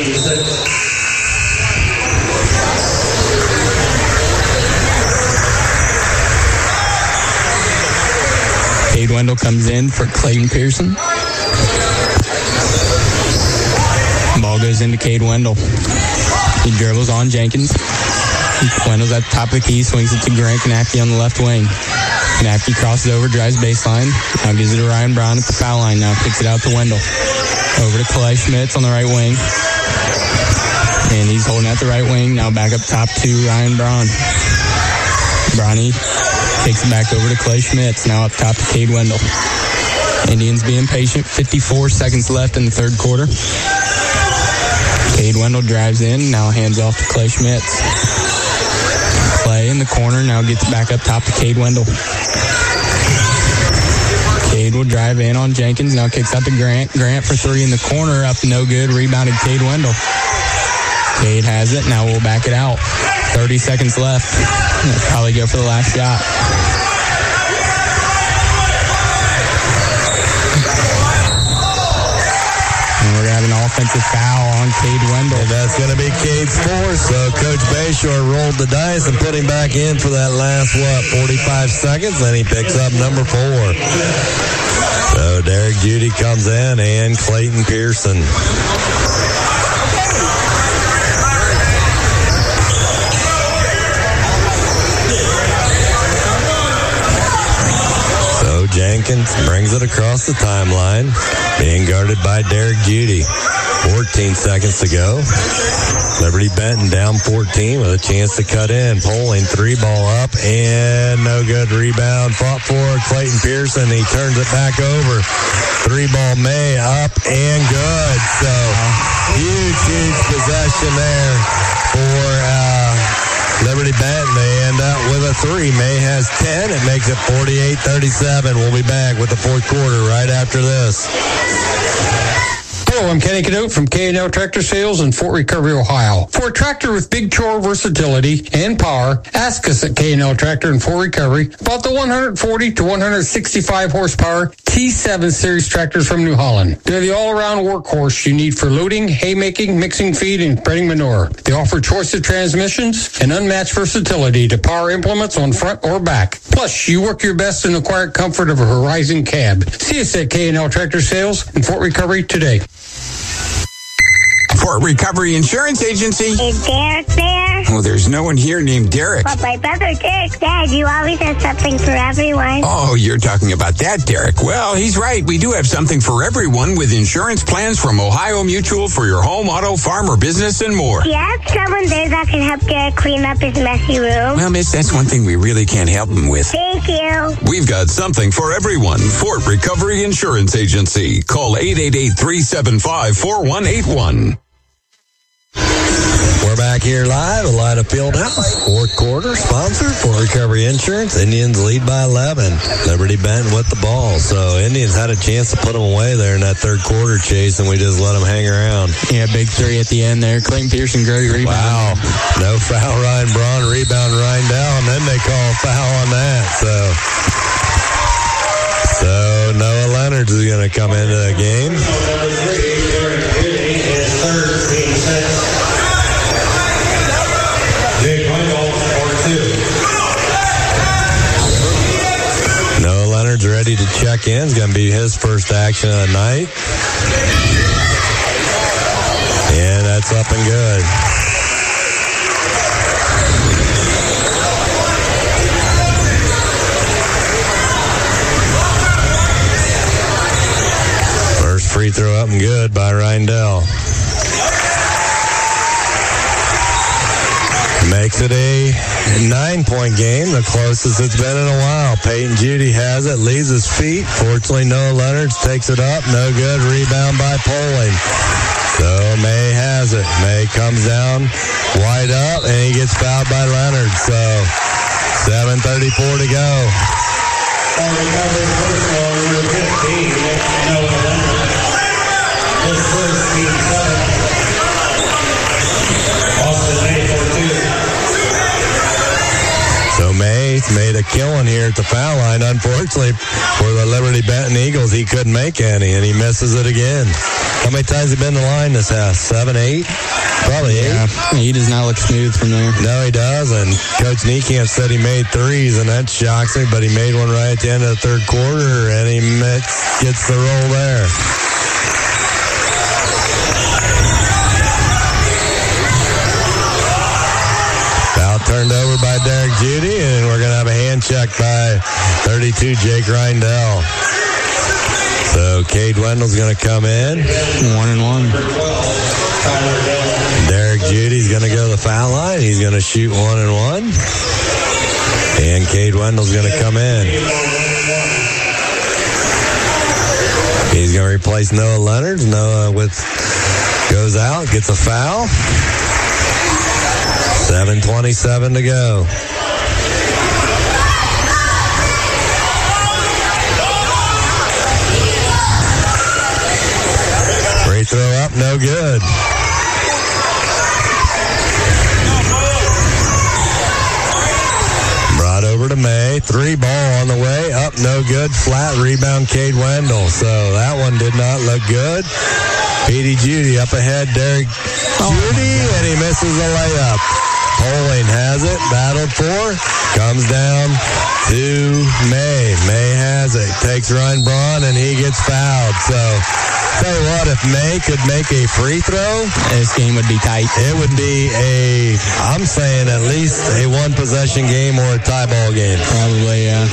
Speaker 13: Cade Wendell comes in for Clayton Pearson. Ball goes into Cade Wendell. He dribbles on Jenkins. Wendell's at the top of the key, swings it to Grant Kanapke on the left wing. Kanapke crosses over, drives baseline. Now gives it to Ryan Brown at the foul line. Now kicks it out to Wendell. Over to Clay Schmitz on the right wing. And he's holding at the right wing. Now back up top to Ryan Braun. Bronny takes it back over to Clay Schmitz. Now up top to Cade Wendell. Indians being patient. fifty-four seconds left in the third quarter. Cade Wendell drives in. Now hands off to Clay Schmitz. Clay in the corner. Now gets back up top to Cade Wendell. Cade Cade will drive in on Jenkins. Now kicks out to Grant. Grant for three in the corner. Up no good. Rebounded Cade Wendell. Cade has it. Now we'll back it out. thirty seconds left. Let's probably go for the last shot. And we're going to have an offensive foul on Cade Wendell.
Speaker 3: And that's going to be Cade's fourth. So Coach Bayshore rolled the dice and put him back in for that last, what, forty-five seconds. Then he picks up number four. So Derek Judy comes in and Clayton Pearson. Jenkins brings it across the timeline, being guarded by Derek Judy. fourteen seconds to go. Liberty Benton down fourteen with a chance to cut in. Poling three ball up and no good. Rebound fought for Clayton Pearson. He turns it back over. Three ball May up and good. So huge, huge possession there for uh, Liberty Benton. They end up with a three. May has ten. It makes it forty-eight thirty-seven. We'll be back with the fourth quarter right after this.
Speaker 10: Hello, I'm Kenny Cadote from K and L Tractor Sales in Fort Recovery, Ohio. For a tractor with big chore versatility and power, ask us at K and L Tractor in Fort Recovery about the one forty to one sixty-five horsepower T seven series tractors from New Holland. They're the all-around workhorse you need for loading, haymaking, mixing feed, and spreading manure. They offer choice of transmissions and unmatched versatility to power implements on front or back. Plus, you work your best in the quiet comfort of a Horizon cab. See us at K and L Tractor Sales in Fort Recovery today.
Speaker 20: Fort Recovery Insurance Agency.
Speaker 21: Is Derek there?
Speaker 20: Oh, there's no one here named Derek.
Speaker 21: But my brother Derek said you always have something for everyone.
Speaker 20: Oh, you're talking about that, Derek. Well, he's right. We do have something for everyone with insurance plans from Ohio Mutual for your home, auto, farm, or business and more.
Speaker 21: Do you have someone there that can help Derek clean up his messy room?
Speaker 20: Well, miss, that's one thing we really can't help him with.
Speaker 21: Thank you.
Speaker 20: We've got something for everyone. Fort Recovery Insurance Agency. Call eight eight eight, three seven five, four one eight one.
Speaker 3: We're back here live at Lida Fieldhouse. Fourth quarter, sponsored for Recovery Insurance. Indians lead by eleven. Liberty Benton with the ball. So Indians had a chance to put them away there in that third quarter, Chase, and we just let them hang around.
Speaker 13: Yeah, big three at the end there. Clayton Pearson, great rebound.
Speaker 3: Wow. No foul, Ryan Braun. Rebound, Ryan Dow, and then they call a foul on that. So, so Noah Leonard is going to come into the game. Noah Leonard's ready to check in. It's going to be his first action of the night. And that's up and good. First free throw up and good by Rindell. Makes it a nine-point game, the closest it's been in a while. Peyton Judy has it, leaves his feet. Fortunately, Noah Leonard takes it up. No good. Rebound by Poling. So May has it. May comes down, wide up, and he gets fouled by Leonard. So seven thirty-four to go. So May made a killing here at the foul line. Unfortunately for the Liberty Benton Eagles, he couldn't make any, and he misses it again. How many times has he been to the line this half? Seven, eight? Probably eight.
Speaker 13: Yeah, he does not look smooth from there.
Speaker 3: No, he does, and Coach Niekamp said he made threes, and that shocks me, but he made one right at the end of the third quarter, and he gets the roll there. Turned over by Derek Judy, and we're going to have a hand check by thirty-two, Jake Rindell. So Cade Wendell's going to come in.
Speaker 13: One and one.
Speaker 3: Derek Judy's going to go to the foul line. He's going to shoot one and one. And Cade Wendell's going to come in. He's going to replace Noah Leonard. Noah with goes out, gets a foul. seven twenty-seven to go. throw up, no good. Brought over to May. Three ball on the way. Up, no good. Flat rebound, Cade Wendell. So that one did not look good. Petey Judy up ahead. Derek Judy, and he misses a layup. Poling has it. Battled for. Comes down to May. May has it. Takes Ryan Braun, and he gets fouled. So, tell you what, if May could make a free throw,
Speaker 13: this game would be tight.
Speaker 3: It would be a, I'm saying at least a one-possession game or a tie ball game.
Speaker 13: Probably, yeah.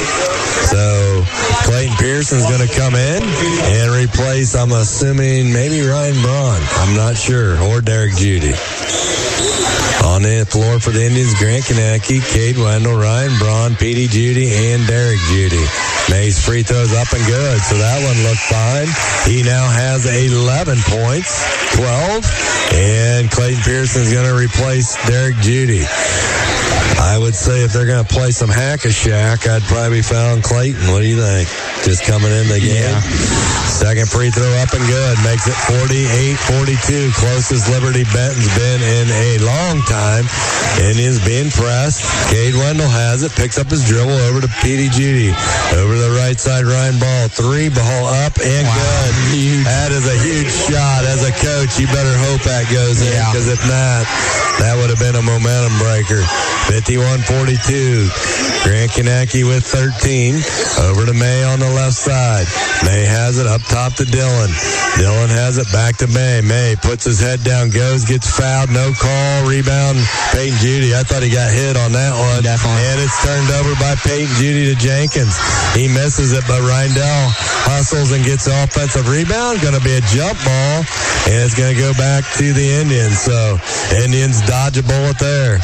Speaker 3: So, Clayton Pearson's going to come in and replace, I'm assuming, maybe Ryan Braun. I'm not sure. Or Derek Judy. On the floor for the Indians, Grant Kanacki, Cade Wendell, Ryan Braun, Petey Judy, and Derek Judy. May's free throws up and good, so that one looked fine. He now has eleven points, twelve, and Clayton Pearson's going to replace Derek Judy. I would say if they're going to play some hack-a-shack, I'd probably found Clayton. What do you think? Just coming in the game?
Speaker 13: Yeah.
Speaker 3: Second free throw up and good. Makes it forty-eight forty-two. Closest Liberty Benton's been in a long time. Indians being pressed. Cade Wendell has it. Picks up his dribble over to Petey Judy. Over to the right side, Ryan Ball. Three, ball up and wow. good. Huge. That is a huge shot. As a coach, you better hope that goes in, because yeah. if not, that would have been a momentum breaker. fifty-one forty-two. Grant Kanacki with thirteen. Over to May on the left side. May has it up top to Dillon. Dillon has it back to May. May puts his head down, goes, gets fouled, no call, rebound, Peyton Judy. I thought he got hit on that one.
Speaker 13: Definitely.
Speaker 3: And it's turned over by Peyton Judy to Jenkins. He misses it, but Rindell hustles and gets an offensive rebound. Going to be a jump ball, and it's going to go back to the Indians. So, Indians dodge a bullet there.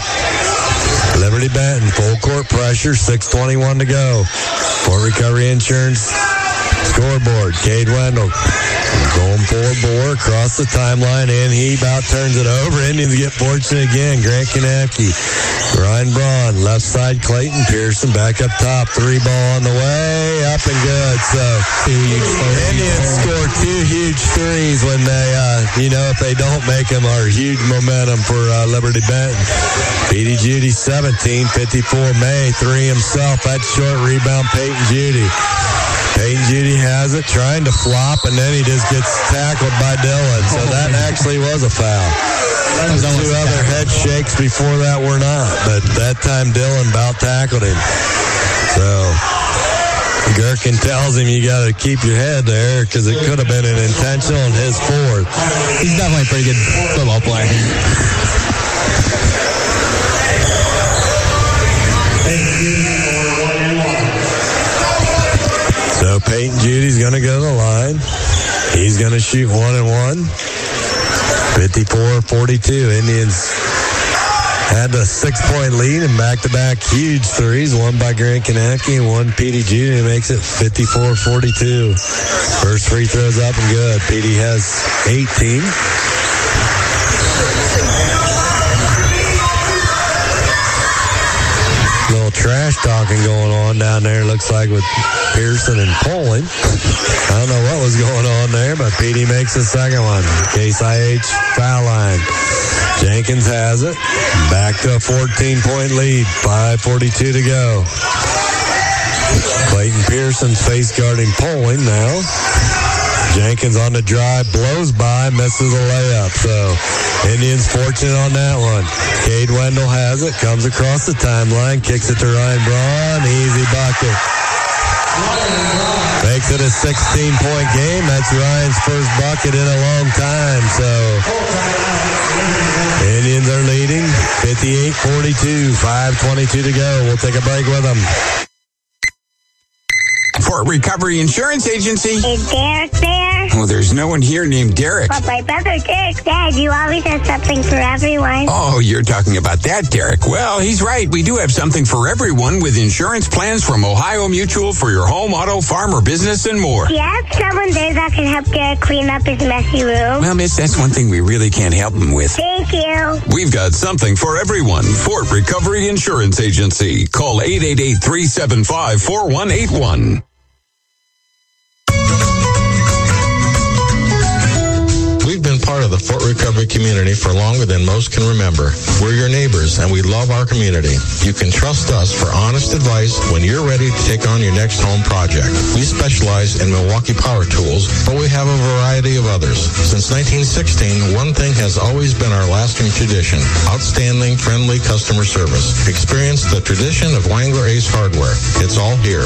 Speaker 3: Liberty Benton, full court pressure, six twenty-one to go. Fort Recovery Insurance scoreboard. Cade Wendell going forward, bore across the timeline, and he about turns it over. Indians get fortunate again. Grant Kanacki, Ryan Braun, left side Clayton Pearson, back up top. Three ball on the way, up and good. So Indians score two huge threes when they, uh, you know, if they don't make them, are huge momentum for uh, Liberty Benton. Petey Judy, seventeen fifty-four. May, three himself. That short rebound, Peyton Judy. Peyton Judy has it, trying to flop, and then he just gets tackled by Dillon. So that actually was a foul. The two other head shakes before that were not, but that time Dillon about tackled him. So Gherkin tells him you got to keep your head there, because it could have been an intentional on his fourth.
Speaker 13: He's definitely a pretty good football player.
Speaker 3: So Peyton Judy's going to go to the line. He's going to shoot one and one. fifty-four forty-two. Indians had a six-point lead and back-to-back huge threes. One by Grant Kanacki and one Petey Judy. Makes it fifty-four forty-two. First free throw's up and good. Petey has eighteen. Little trash talking going on down there, looks like, with Pearson and Poling. I don't know what was going on there, but Petey makes the second one. Case I H foul line. Jenkins has it. Back to a fourteen-point lead. five forty-two to go. Clayton Pearson's face guarding Poling now. Jenkins on the drive, blows by, misses a layup. So, Indians fortunate on that one. Cade Wendell has it, comes across the timeline, kicks it to Ryan Braun, easy bucket. Makes it a sixteen-point game. That's Ryan's first bucket in a long time. So, Indians are leading fifty-eight forty-two, five twenty-two to go. We'll take a break with them.
Speaker 20: Fort Recovery Insurance Agency.
Speaker 21: Is Derek there?
Speaker 20: Oh, there's no one here named Derek.
Speaker 21: But my brother Derek. Dad, you always have something for everyone.
Speaker 20: Oh, you're talking about that, Derek. Well, he's right. We do have something for everyone with insurance plans from Ohio Mutual for your home, auto, farm, or business, and more.
Speaker 21: Do you have someone there that can help Derek clean up his messy room?
Speaker 20: Well, miss, that's one thing we really can't help him with.
Speaker 21: Thank you.
Speaker 20: We've got something for everyone. Fort Recovery Insurance Agency. Call eight eight eight, three seven five, four one eight one.
Speaker 18: of the Fort Recovery community for longer than most can remember. We're your neighbors, and we love our community. You can trust us for honest advice when you're ready to take on your next home project. We specialize in Milwaukee power tools, but we have a variety of others. Since nineteen sixteen, one thing has always been our lasting tradition: outstanding, friendly customer service. Experience the tradition of Wangler Ace Hardware. It's all here.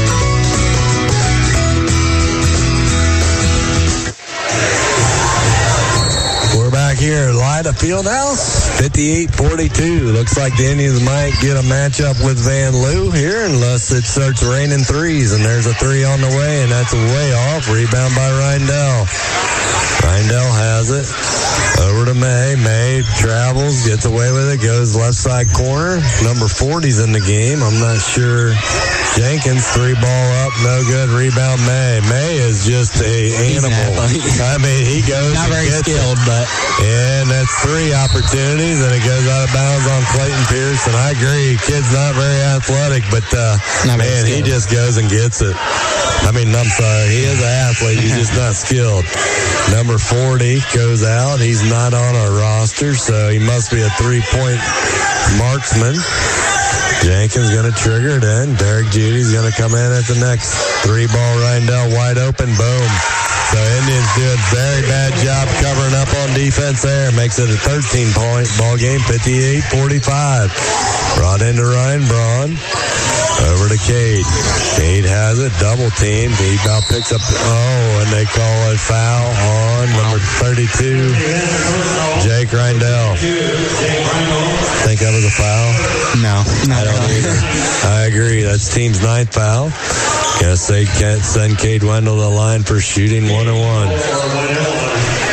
Speaker 3: Here, Lida Fieldhouse, fifty-eight forty-two. Looks like the Indians might get a matchup with Van Loo here unless it starts raining threes, and there's a three on the way, and that's way off. Rebound by Reindell. Reindell has it. Over to May. May travels, gets away with it, goes left side corner. Number forty's in the game. I'm not sure. Jenkins, three ball up, no good. Rebound May. May is just a animal. I mean, he goes
Speaker 13: not very skilled,
Speaker 3: it.
Speaker 13: but
Speaker 3: And that's three opportunities, and it goes out of bounds on Clayton Pearson. I agree, kid's not very athletic, but uh, man, he just goes and gets it. I mean, I'm sorry, he is an athlete, he's just not skilled. Number forty goes out. He's not on our roster, so he must be a three-point marksman. Jenkins going to trigger it in. Derek Judy's going to come in at the next three ball. Reindell wide open. Boom. So Indians do a very bad job covering up on defense there. Makes it a thirteen point ball game, fifty-eight forty-five. Brought into Ryan Braun. Over to Cade. Cade has it. Double teamed. He about picks up. Oh, and they call a foul on number thirty-two, Jake Reindell. Think that was a foul?
Speaker 13: No.
Speaker 3: I don't either. I agree. That's team's ninth foul. Guess they can't send Cade Wendell to the line for shooting one and one.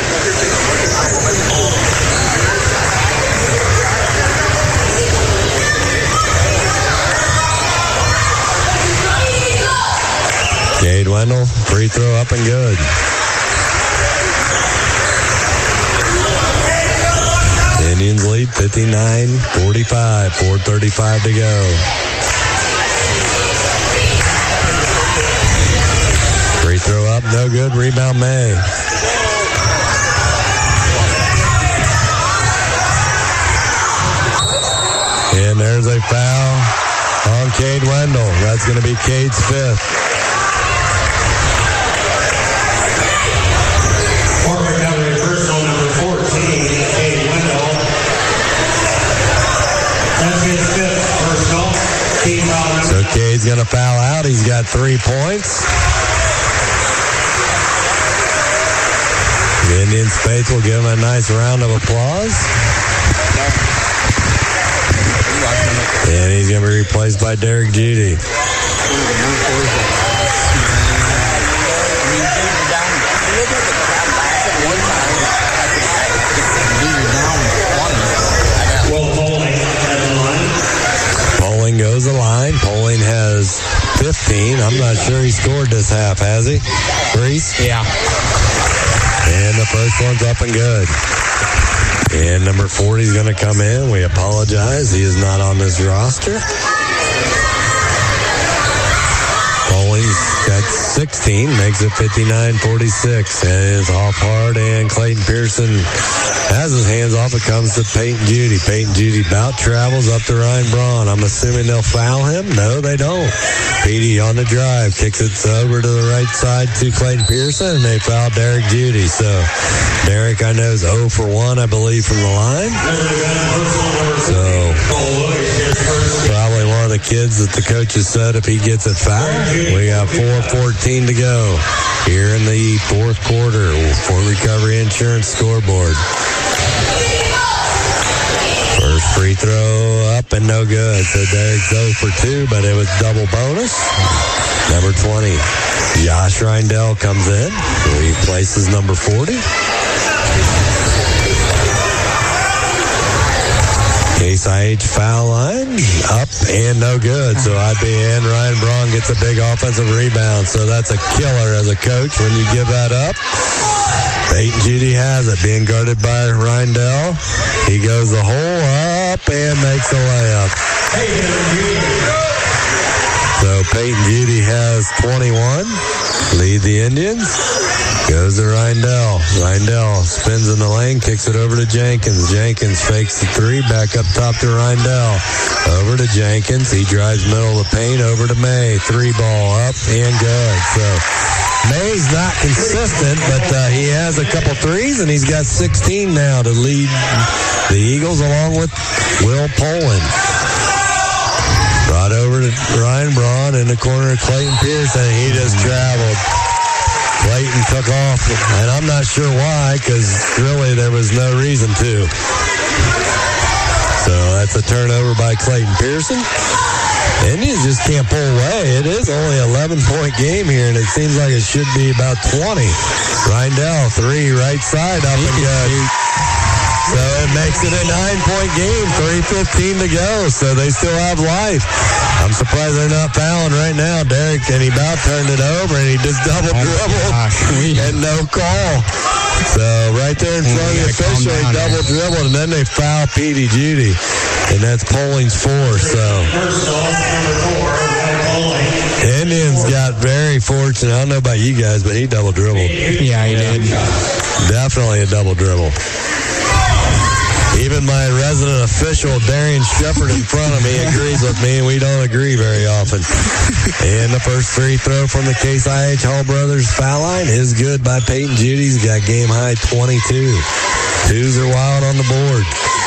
Speaker 3: Cade Wendell, free throw up and good. Indians lead fifty-nine forty-five, four thirty-five to go. Free throw up, no good. Rebound May. And there's a foul on Cade Wendell. That's going to be Cade's fifth. So Cade's going to foul out. He's got three points. The Indians faithful will give him a nice round of applause. And he's going to be replaced by Derek Judy. Poling goes the line. Poling has fifteen. I'm not sure he scored this half, has he? Reese?
Speaker 13: Yeah.
Speaker 3: And the first one's up and good. And number forty is going to come in. We apologize. He is not on this roster. Poling's got sixteen, makes it fifty-nine forty-six. And it's off hard, and Clayton Pearson has his hands off. It comes to Peyton Judy. Peyton Judy bout travels up to Ryan Braun. I'm assuming they'll foul him. No, they don't. Petey on the drive, kicks it over to the right side to Clayton Pearson, and they foul Derek Judy. So Derek, I know, is zero for one, I believe, from the line. So probably one of the kids that the coaches said if he gets it fouled. We got four fourteen to go here in the fourth quarter for Recovery Insurance scoreboard. First free throw up and no good. So Derek's zero for two, but it was double bonus. Number twenty, Josh Reindell comes in. Replaces number forty. Case I H foul line, up and no good. So I B N, Ryan Braun gets a big offensive rebound. So that's a killer as a coach when you give that up. Peyton Judy has it, being guarded by Reindell. He goes the hole up and makes a layup. So Peyton Judy has twenty-one, lead the Indians. Goes to Reindell. Reindell spins in the lane, kicks it over to Jenkins. Jenkins fakes the three, back up top to Reindell. Over to Jenkins. He drives middle of the paint, over to May. Three ball up and good. So May's not consistent, but uh, he has a couple threes, and he's got sixteen now to lead the Eagles along with Will Poland. Brought over to Ryan Braun in the corner of Clayton Pearson. He just traveled. Clayton took off, and I'm not sure why, because really there was no reason to. So that's a turnover by Clayton Pearson. Indians just can't pull away. It is only an eleven-point game here, and it seems like it should be about twenty. Reindell, three, right side, up and good. So it makes it a nine-point game, three fifteen to go, so they still have life. I'm surprised they're not fouling right now. Derek, and he about turned it over, and he just double dribbled and no call. So right there in front of the official, he double dribbled, and then they foul Petey Judy, and that's Polling's four. So Indians got very fortunate. I don't know about you guys, but he double dribbled.
Speaker 13: Yeah, he did.
Speaker 3: Definitely a double dribble. Even my resident official, Darian Shepard, in front of me agrees with me, and we don't agree very often. And the first free throw from the Case I H Hall Brothers foul line is good by Peyton Judy. He's got game high twenty-two. Twos are wild on the board.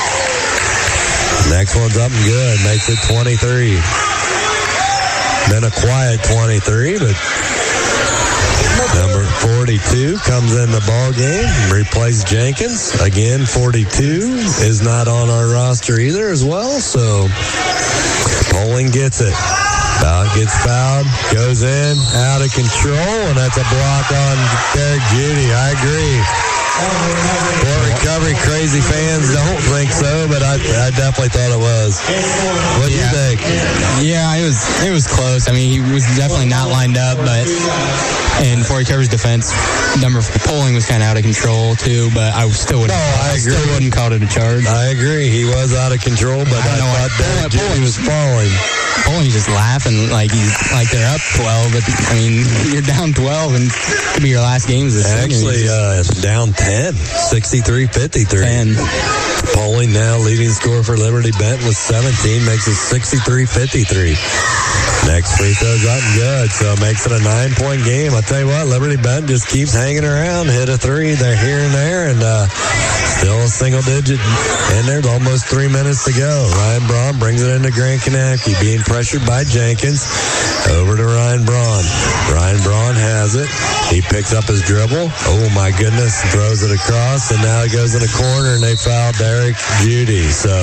Speaker 3: Next one's up and good. Makes it twenty-three. Been a quiet twenty-three, but number forty-two comes in the ball game, replaces Jenkins. Again, forty-two is not on our roster either as well, so Poling gets it. Foul gets fouled, goes in, out of control, and that's a block on Derek Judy. I agree. Poor recovery, crazy fans don't think so, but I, I definitely thought it was. What do
Speaker 13: yeah.
Speaker 3: you think?
Speaker 13: Yeah, it was it was close. I mean, he was definitely not lined up, but in Fort Recovery's defense, number Poling was kind of out of control too. But I still wouldn't.
Speaker 3: No, I agree.
Speaker 13: Still wouldn't call it a charge.
Speaker 3: I agree. He was out of control, but I, I thought Derek Judy was falling.
Speaker 13: Poling's just laughing like he's like they're up twelve, but I mean you're down twelve and it could be your last game as a senior.
Speaker 3: Actually, uh, down ten, sixty-three fifty-three. ten. Poling now leading scorer for Liberty Benton with seventeen, makes it sixty-three fifty-three. Next free throw's up and good, so it makes it a nine-point game. I tell you what, Liberty Benton just keeps hanging around, hit a three, they're here and there, and uh, still a single digit, and there's almost three minutes to go. Ryan Braun brings it into Grant Kanapke, being pressured by Jenkins. Over to Ryan Braun. Ryan Braun has it. He picks up his dribble. Oh, my goodness. Throws it across, and now he goes in the corner, and they foul Derek Judy. So,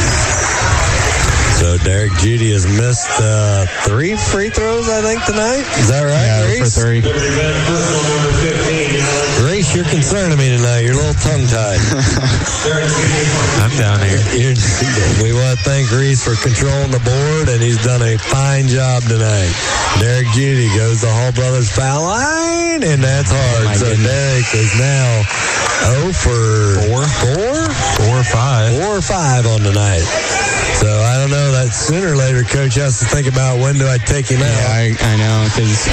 Speaker 3: so Derek Judy has missed uh, three free throws, I think, tonight. Is that right,
Speaker 13: yeah,
Speaker 3: Reese?
Speaker 13: for three.
Speaker 3: Reese, you're concerning me tonight. You're a little tongue-tied.
Speaker 2: I'm down here.
Speaker 3: You're, we want to thank Reese for controlling the board, and he's done a fine job tonight. Derek Judy goes to Hall Brothers foul line, and that's hard. Oh, so goodness. Derek is now oh for four, four,
Speaker 2: four or five,
Speaker 3: four or five on the night. So I don't know. That sooner or later, coach has to think about when do I take him
Speaker 13: yeah,
Speaker 3: out.
Speaker 13: I, I know because.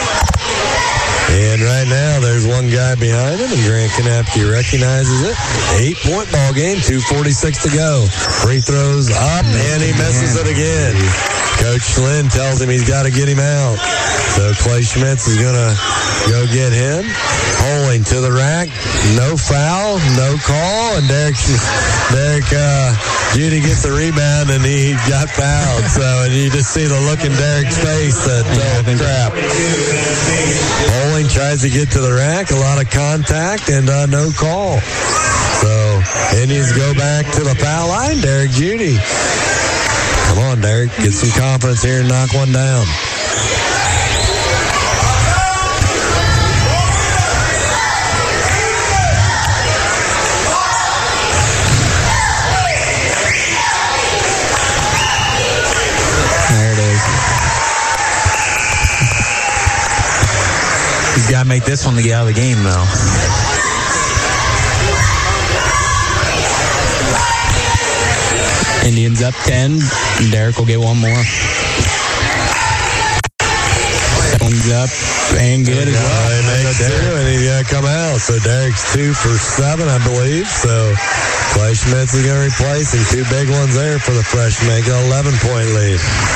Speaker 3: And right now, there's one guy behind him, and Grant Kanapke recognizes it. Eight-point ball game, two forty-six to go. Free throws up, and he misses it again. Coach Flynn tells him he's got to get him out. So Clay Schmitz is going to go get him. Poling to the rack. No foul, no call, and Derek, Derek uh, Judy gets the rebound, and he got fouled. So, and you just see the look in Derek's face that, oh, crap. Poling tries to get to the rack, a lot of contact, and uh, no call. So Indians go back to the foul line. Derek Judy. Come on, Derek. Get some confidence here and knock one down.
Speaker 13: There it is.
Speaker 2: He's got to make this one to get out of the game, though.
Speaker 13: Indians up ten. Derek will get one more. Seven Collins up and good as well.
Speaker 3: He makes two, and he's going to come out. So Derek's two for seven, I believe. So Clay Schmitz is going to replace him. Two big ones there for the freshman. Make an eleven-point lead.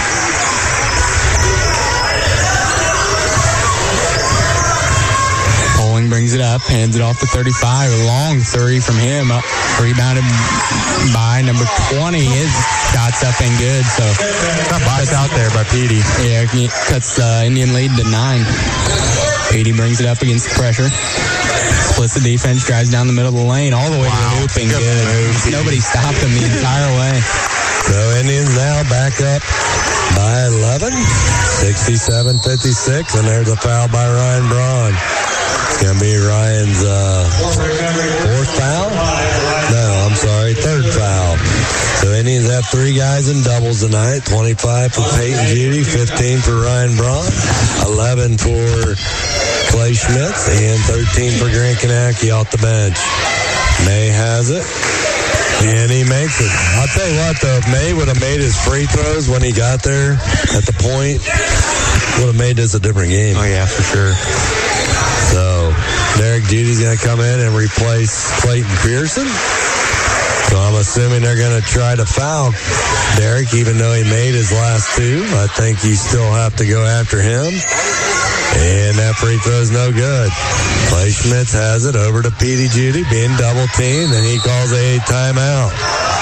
Speaker 13: Poling brings it up, hands it off to thirty-five. A long three from him. Up, rebounded by number twenty. His shot's up and good. So
Speaker 2: got boxed out there by Petey.
Speaker 13: Yeah, he cuts the Indian lead to nine. Petey brings it up against the pressure. Splits the defense, drives down the middle of the lane, all the way wow. to the hoop and good. good. Move, Nobody stopped him the entire way.
Speaker 3: So Indians now back up by eleven, sixty-seven fifty-six, and there's a foul by Ryan Braun. It's going to be Ryan's uh, fourth foul? No, I'm sorry, third foul. So Indians have three guys in doubles tonight, twenty-five for Peyton Judy, fifteen for Ryan Braun, eleven for Clay Schmitz, and thirteen for Grant Kanacki off the bench. May has it. And he makes it. I'll tell you what, though, if May would have made his free throws when he got there at the point, would have made this a different game.
Speaker 2: Oh, yeah, for sure.
Speaker 3: So, Derek Judy's going to come in and replace Clayton Pearson. So I'm assuming they're going to try to foul Derek, even though he made his last two. I think you still have to go after him. And that free throw's no good. Clay Schmitz has it over to Petey Judy, being double teamed, and he calls a timeout.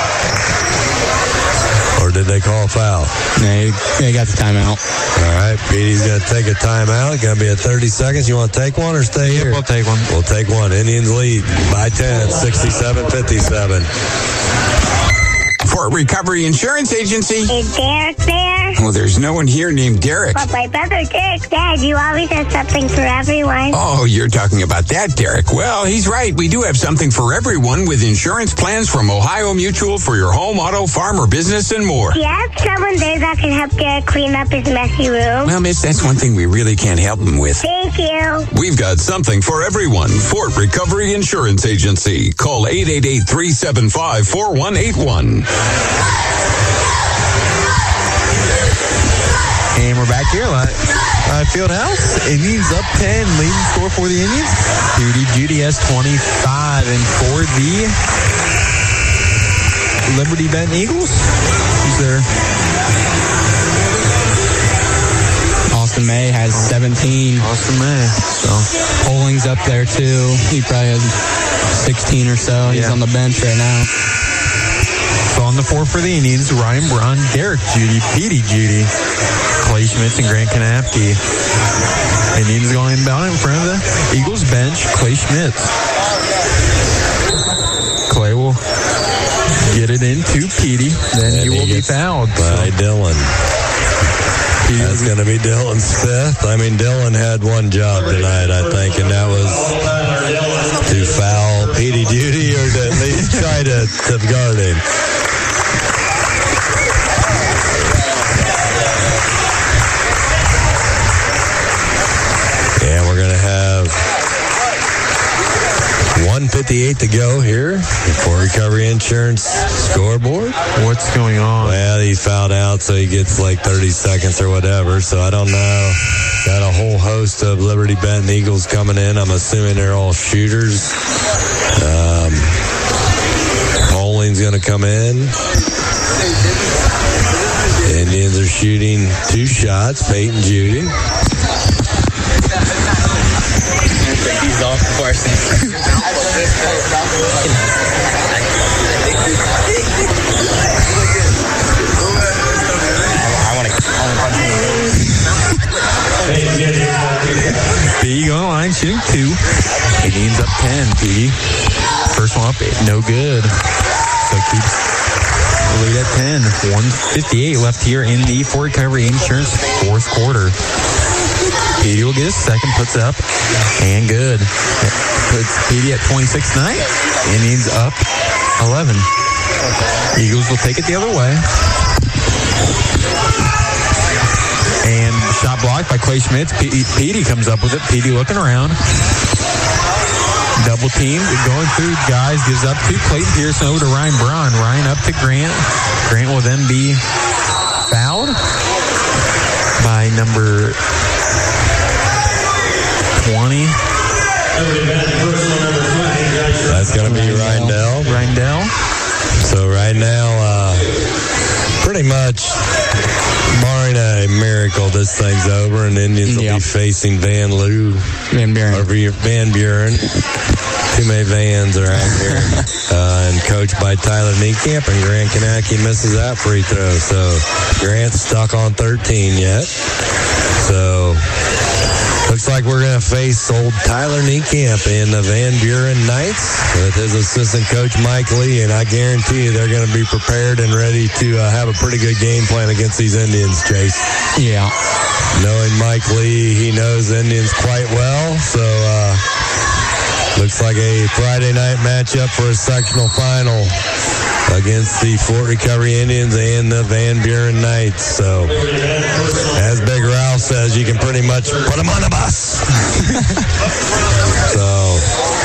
Speaker 3: Or did they call a foul?
Speaker 13: No, they got the timeout.
Speaker 3: All right, Petey's going to take a timeout. Going to be at thirty seconds. You want to take one or stay
Speaker 2: yep,
Speaker 3: here?
Speaker 2: We'll take one.
Speaker 3: We'll take one. Indians lead by ten, sixty-seven fifty-seven.
Speaker 20: Fort Recovery Insurance Agency.
Speaker 21: Is Derek there?
Speaker 20: Well, there's no one here named Derek.
Speaker 21: But my brother Derek, Dad, you always have something for everyone.
Speaker 20: Oh, you're talking about that, Derek. Well, he's right. We do have something for everyone with insurance plans from Ohio Mutual for your home, auto, farm, or business, and more.
Speaker 21: Do you have someone there that can help Derek clean up his messy room?
Speaker 20: Well, miss, that's one thing we really can't help him with.
Speaker 21: Thank you.
Speaker 20: We've got something for everyone. Fort Recovery Insurance Agency. Call eight eight eight, three seven five, four one eight one.
Speaker 2: And we're back here at uh, Fieldhouse. Indians up ten, leading score for the Indians. Judy Judy has twenty-five, and for the Liberty Benton Eagles, who's there?
Speaker 13: Austin May has seventeen.
Speaker 2: Austin May. So
Speaker 13: Poling's up there too. He probably has sixteen or so. He's yeah. on the bench right now.
Speaker 2: So on the floor for the Indians, Ryan Braun, Derek Judy, Petey Judy, Clay Schmitz, and Grant Kanapke. Indians going inbound in front of the Eagles bench, Clay Schmitz. Clay will get it into Petey, then and he will he be fouled.
Speaker 3: By so. Dylan. That's going to be Dylan's fifth. I mean, Dylan had one job tonight, I think, and that was to foul Petey Judy or to at least try to, to guard him. And we're going to have one fifty-eight to go here for Recovery Insurance scoreboard.
Speaker 2: What's going on?
Speaker 3: Well, he fouled out, so he gets like thirty seconds or whatever. So I don't know. Got a whole host of Liberty Benton Eagles coming in. I'm assuming they're all shooters. Um, Poling's going to come in. The Indians are shooting two shots. Peyton Judy.
Speaker 13: He's off the varsity. I want to punch him.
Speaker 2: P going line, shooting two. Indians up ten. P. First one up, no good. So keeps the lead at ten. one fifty-eight left here in the Fort Recovery Insurance fourth quarter. Petey will get his second, puts it up, and good. Puts Petey at twenty-six tonight. Indians up eleven. Eagles will take it the other way. And shot blocked by Clay Schmitz. Petey comes up with it. Petey looking around. Double teamed, going through guys, gives up to Clayton Pearson over to Ryan Braun. Ryan up to Grant. Grant will then be fouled by number twenty.
Speaker 3: That's going to be Rindell.
Speaker 2: Rindell.
Speaker 3: So right now, uh, pretty much, barring a miracle, this thing's over, and Indians will
Speaker 13: Yep.
Speaker 3: be facing Van Loo.
Speaker 13: Van Buren.
Speaker 3: Or Van Buren. Too many Vans around here. uh, and coached by Tyler Niekamp, and Grant Kanacki misses that free throw. So Grant's stuck on thirteen yet. So looks like we're going to face old Tyler Niekamp in the Van Buren Knights with his assistant coach Mike Lee, and I guarantee you they're going to be prepared and ready to uh, have a pretty good game plan against these Indians, Chase.
Speaker 13: Yeah.
Speaker 3: Knowing Mike Lee, he knows Indians quite well, so uh, looks like a Friday night matchup for a sectional final against the Fort Recovery Indians and the Van Buren Knights. So, as Big Ralph says, you can pretty much put them on the bus. So,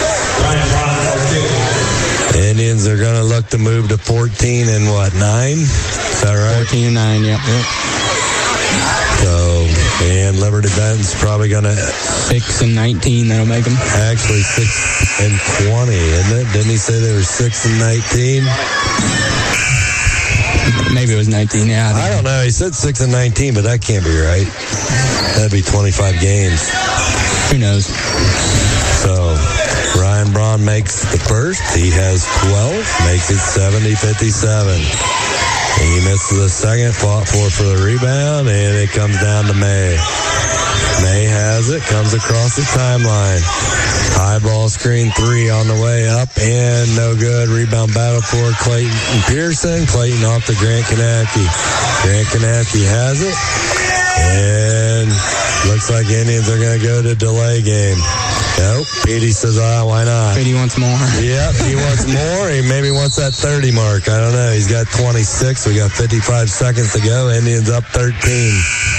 Speaker 3: Indians are going to look to move to fourteen and what, nine? Is that right?
Speaker 13: fourteen and nine, yep. yep.
Speaker 3: So, and Liberty Benton's probably going to...
Speaker 13: six and nineteen, that'll make them.
Speaker 3: Actually, six and twenty, isn't it? Didn't he say they were six and nineteen?
Speaker 13: Maybe it was nineteen, yeah.
Speaker 3: I, I don't know. He said six and nineteen, but that can't be right. That'd be twenty-five games.
Speaker 13: Who knows?
Speaker 3: So, Ryan Braun makes the first. He has twelve, makes it seventy fifty-seven. He misses the second, fought for for the rebound, and it comes down to May. May has it, comes across the timeline. High ball screen three on the way up, and no good. Rebound battle for Clayton Pearson. Clayton off to Grant Kanacki. Grant Kanacki has it, and looks like Indians are going to go to delay game. Nope. Petey says, ah, why not?
Speaker 13: Petey wants more.
Speaker 3: Yep, he wants more. He maybe wants that thirty mark. I don't know. He's got twenty-six. We got fifty-five seconds to go. Indians up thirteen.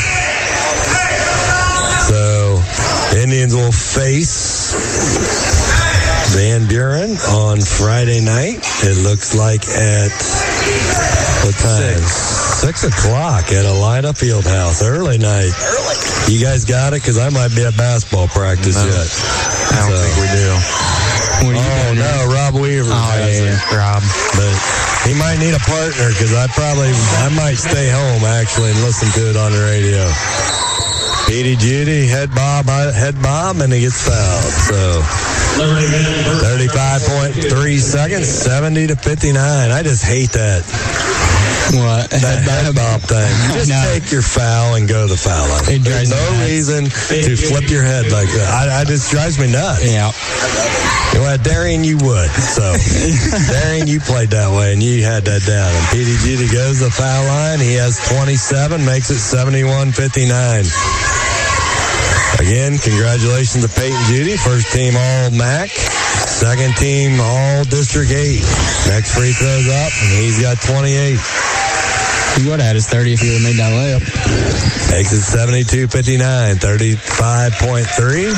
Speaker 3: So, Indians will face Van Buren on Friday night. It looks like at what time? Six. Six o'clock at Elida Fieldhouse. Early night. Early. You guys got it? Because I might be at basketball practice
Speaker 2: no,
Speaker 3: yet.
Speaker 2: I don't so. think we do.
Speaker 3: What are you oh, no. Rob Weaver.
Speaker 2: Oh, yeah, yeah. Rob.
Speaker 3: But he might need a partner because I probably, I might stay home actually and listen to it on the radio. Petey Judy, head bob, head bob, and he gets fouled. So, thirty-five point three seconds, seventy to fifty-nine. I just hate that.
Speaker 13: What?
Speaker 3: That head bob thing. Just no. take your foul and go to the foul line. There's no reason to flip your head like that. I, I just drives me nuts.
Speaker 13: Yeah.
Speaker 3: Well, Darian, you would. So, Darian, you played that way, and you had that down. And P D G goes to the foul line. He has twenty-seven, makes it seventy-one fifty-nine. Again, congratulations to Peyton Judy, first team All-M A C, second team All-District eight. Next free throws up, and he's got twenty-eight.
Speaker 13: He would have had his thirty if he would have made that layup.
Speaker 3: Makes it seventy-two fifty-nine, thirty-five point three.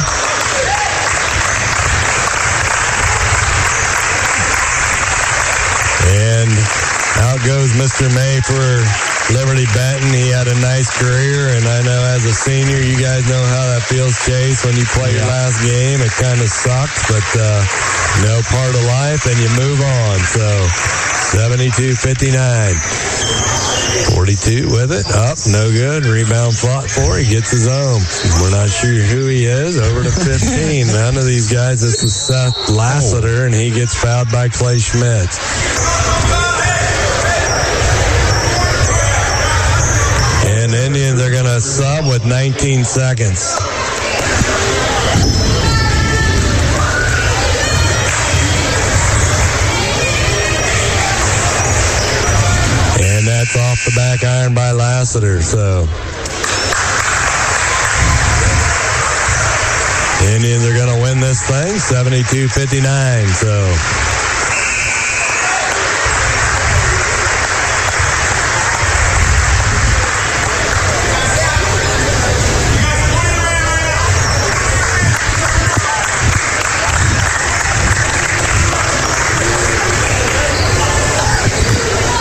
Speaker 3: And out goes Mister May for Liberty Benton. He had a nice career, and I know as a senior, you guys know how that feels, Chase. When you play yeah. your last game, it kind of sucks, but uh, no part of life, and you move on. So, seventy-two fifty-nine. forty-two with it. Up, no good. Rebound fought for. He gets his own. We're not sure who he is. Over to fifteen. None of these guys. This is Seth Lassiter, and he gets fouled by Clay Schmitz. And the Indians are going to sub with nineteen seconds. And that's off the back iron by Lassiter. So the Indians are going to win this thing, seventy-two fifty-nine. So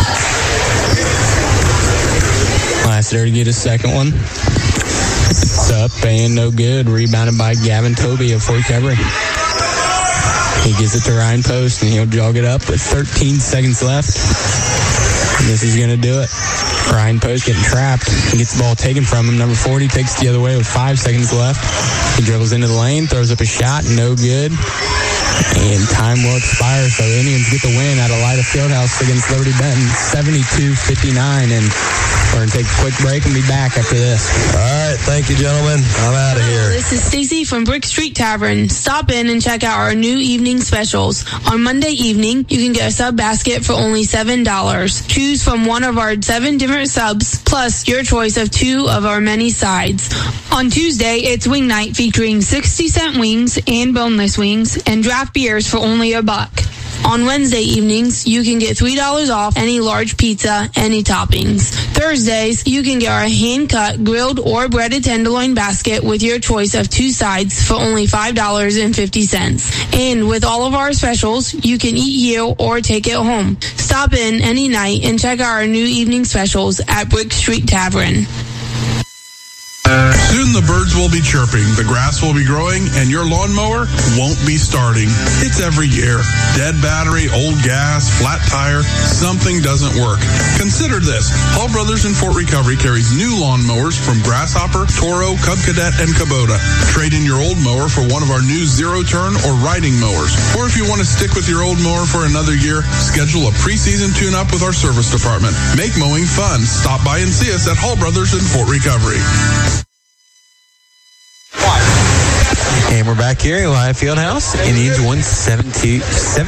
Speaker 13: there to get his second one. So up and no good. Rebounded by Gavin Toby of Fort Recovery. He gives it to Ryan Post, and he'll jog it up with thirteen seconds left. And this is going to do it. Ryan Post getting trapped. He gets the ball taken from him. Number forty takes it the other way with five seconds left. He dribbles into the lane, throws up a shot, no good. And time will expire, so the Indians get the win at Elida Fieldhouse against Liberty Benton, seventy-two fifty-nine. And we're going to take a quick break and be back after this.
Speaker 3: All right, thank you, gentlemen. I'm out of here.
Speaker 7: This is Stacy from Brick Street Tavern. Stop in and check out our new evening specials. On Monday evening, you can get a sub basket for only seven dollars. Choose from one of our seven different subs, plus your choice of two of our many sides. On Tuesday, it's wing night featuring sixty cent wings and boneless wings and draft beers for only a buck. On Wednesday evenings, you can get three dollars off any large pizza, any toppings. Thursdays, you can get our hand-cut, grilled, or breaded tenderloin basket with your choice of two sides for only five dollars and fifty cents. And with all of our specials, you can eat here or take it home. Stop in any night and check out our new evening specials at Brick Street Tavern.
Speaker 5: Soon the birds will be chirping, the grass will be growing, and your lawnmower won't be starting. It's every year. Dead battery, old gas, flat tire, something doesn't work. Consider this. Hall Brothers in Fort Recovery carries new lawnmowers from Grasshopper, Toro, Cub Cadet, and Kubota. Trade in your old mower for one of our new zero-turn or riding mowers. Or if you want to stick with your old mower for another year, schedule a preseason tune-up with our service department. Make mowing fun. Stop by and see us at Hall Brothers in Fort Recovery.
Speaker 2: And we're back here at Live Fieldhouse. Indians won seventy-two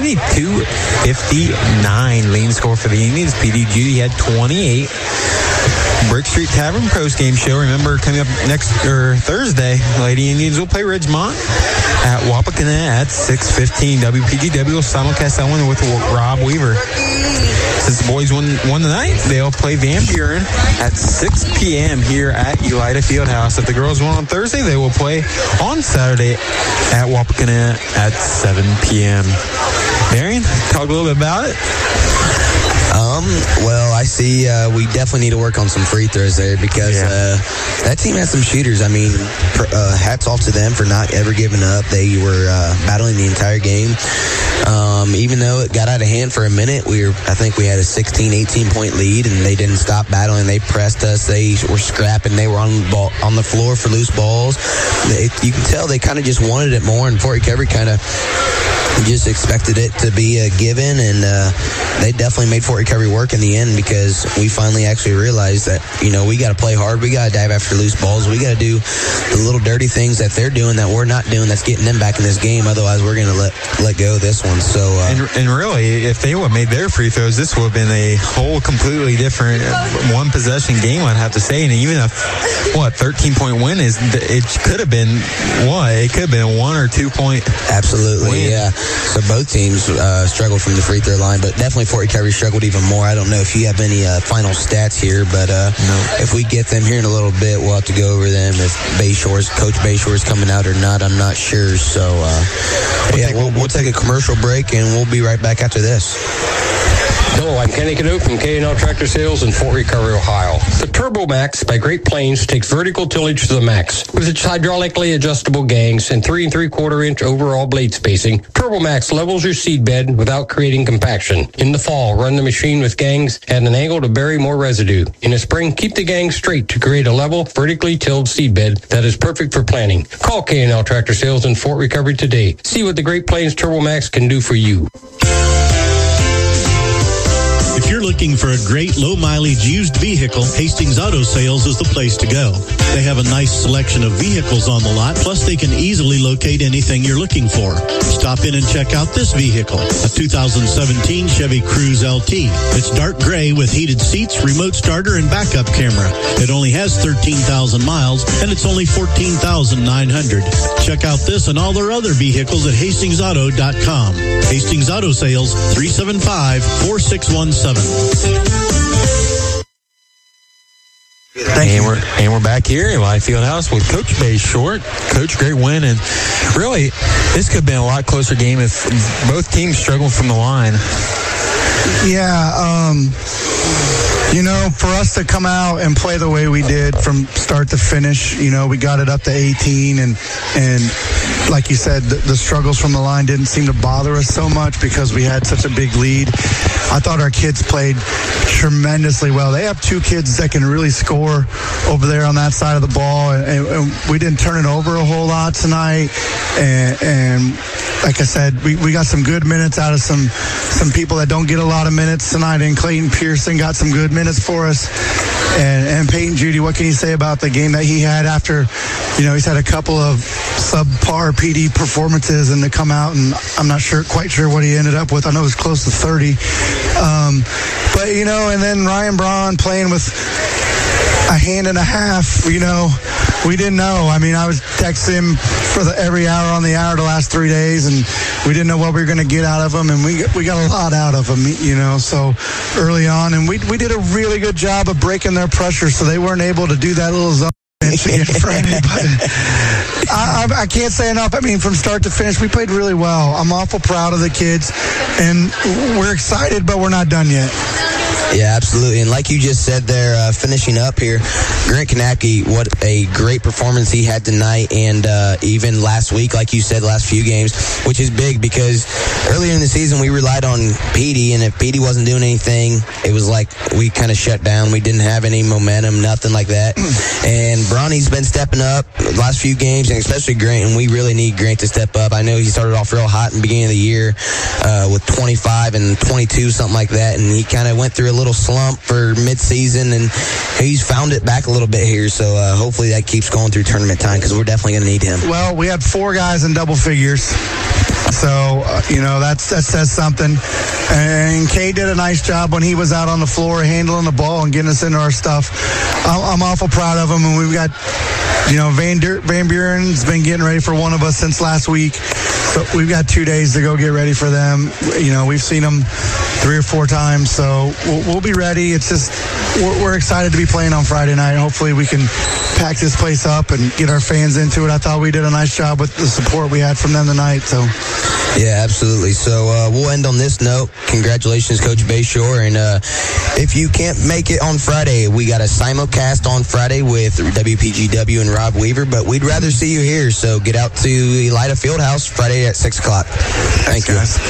Speaker 2: fifty-nine. Leading score for the Indians. P D Judy had twenty-eight. Brick Street Tavern post-game show. Remember, coming up next or Thursday, Lady Indians will play Ridgemont at Wapakoneta at six fifteen. W P G W will simulcast that one with Rob Weaver. Since the boys won, won tonight, they'll play Van Buren at six p.m. here at Elida Fieldhouse. If the girls won on Thursday, they will play on Saturday at Wapakoneta at seven p.m. Marion, talk a little bit about it.
Speaker 16: Um, well, I see uh, we definitely need to work on some free throws there because yeah. uh, that team has some shooters. I mean, uh, hats off to them for not ever giving up. They were uh, battling the entire game. Um, even though it got out of hand for a minute, we were, I think we had a sixteen, eighteen point lead, and they didn't stop battling. They pressed us. They were scrapping. They were on the, ball, on the floor for loose balls. They, you can tell they kind of just wanted it more, and Fort Recovery kind of just expected it to be a given, and uh, they definitely made Fort Recovery work in the end because we finally actually realized that, you know, we got to play hard. We got to dive after loose balls. We got to do the little dirty things that they're doing that we're not doing that's getting them back in this game. Otherwise, we're going to let let go of this one. So, uh,
Speaker 2: and, and really, if they would have made their free throws, this would have been a whole completely different one possession game, I'd have to say. And even a what thirteen point win is, it could have been what it could have been a one or two point.
Speaker 16: Absolutely, win. Yeah. So both teams uh, struggled from the free throw line, but definitely Fort Recovery struggled even more. I don't know if you have any uh, final stats here, but uh, no. If we get them here in a little bit, we'll have to go over them. If Bayshore's, Coach Bayshore's coming out or not, I'm not sure. So, uh, we'll yeah, take, we'll, we'll take a commercial break, and we'll be right back after this.
Speaker 10: Hello, I'm Kenny Canoe from K and L Tractor Sales in Fort Recovery, Ohio. The Turbo Max by Great Plains takes vertical tillage to the max. With its hydraulically adjustable gangs and three and three quarter inch overall blade spacing, Turbo Max levels your seed bed without creating compaction. In the fall, run the machine with gangs at an angle to bury more residue. In the spring, keep the gangs straight to create a level, vertically tilled seed bed that is perfect for planting. Call K and L Tractor Sales in Fort Recovery today. See what the Great Plains Turbo Max can do for you.
Speaker 6: If you're looking for a great low-mileage used vehicle, Hastings Auto Sales is the place to go. They have a nice selection of vehicles on the lot, plus they can easily locate anything you're looking for. Stop in and check out this vehicle, a two thousand seventeen Chevy Cruze L T. It's dark gray with heated seats, remote starter, and backup camera. It only has thirteen thousand miles, and it's only fourteen thousand nine hundred dollars. Check out this and all their other vehicles at hastings auto dot com. Hastings Auto Sales, three seven five, four six one seven.
Speaker 2: And we're, and we're back here at Live Fieldhouse with Coach Bayshore. Coach, great win. And really, this could have been a lot closer game if both teams struggled from the line.
Speaker 22: Yeah, um,
Speaker 8: You know, for us to come out and play the way we did from start to finish, you know, we got it up to eighteen, and and like you said, the, the struggles from the line didn't seem to bother us so much because we had such a big lead. I thought our kids played tremendously well. They have two kids that can really score over there on that side of the ball, and, and, and we didn't turn it over a whole lot tonight. And, and like I said, we, we got some good minutes out of some some people that don't get a lot of minutes tonight. And Clayton Pearson got some good minutes for us. And, and Peyton Judy, what can you say about the game that he had after, you know, he's had a couple of subpar P D performances, and to come out, and I'm not sure, quite sure what he ended up with. I know it was close to thirty. Um, but, you know, and then Ryan Braun playing with a hand and a half, you know, we didn't know. I mean, I was texting him for the, every hour on the hour the last three days, and we didn't know what we were going to get out of him, and we we got a lot out of him, you know, so early on. And we we did a really good job of breaking their pressure, so they weren't able to do that little zone again for anybody. I, I, I can't say enough. I mean, from start to finish, we played really well. I'm awful proud of the kids, and we're excited, but we're not done yet.
Speaker 16: Yeah, absolutely. And like you just said there, uh, finishing up here, Grant Kanapke, what a great performance he had tonight, and uh, even last week, like you said, last few games, which is big because earlier in the season we relied on Petey, and if Petey wasn't doing anything, it was like we kind of shut down. We didn't have any momentum, nothing like that. And Bronny's been stepping up the last few games, and especially Grant, and we really need Grant to step up. I know he started off real hot in the beginning of the year uh, with twenty-five and twenty-two, something like that, and he kind of went through a little slump for mid-season, and he's found it back a little bit here, so uh, hopefully that keeps going through tournament time because we're definitely going to need him.
Speaker 8: Well, we had four guys in double figures, so uh, you know that's that says something. And Kay did a nice job when he was out on the floor handling the ball and getting us into our stuff. I'm, I'm awful proud of him, and we've got, you know, Van, Der- Van Buren's been getting ready for one of us since last week. So we've got two days to go get ready for them. You know, we've seen them three or four times, so we'll, we'll be ready. It's just we're, we're excited to be playing on Friday night. Hopefully we can pack this place up and get our fans into it. I thought we did a nice job with the support we had from them tonight. So.
Speaker 16: Yeah, absolutely. So uh, we'll end on this note. Congratulations, Coach Bayshore. And uh, if you can't make it on Friday, we got a simulcast on Friday with W P G W and Rob Weaver, but we'd rather see you here. So get out to Elida Fieldhouse Friday at six o'clock. Thank you.
Speaker 8: Guys.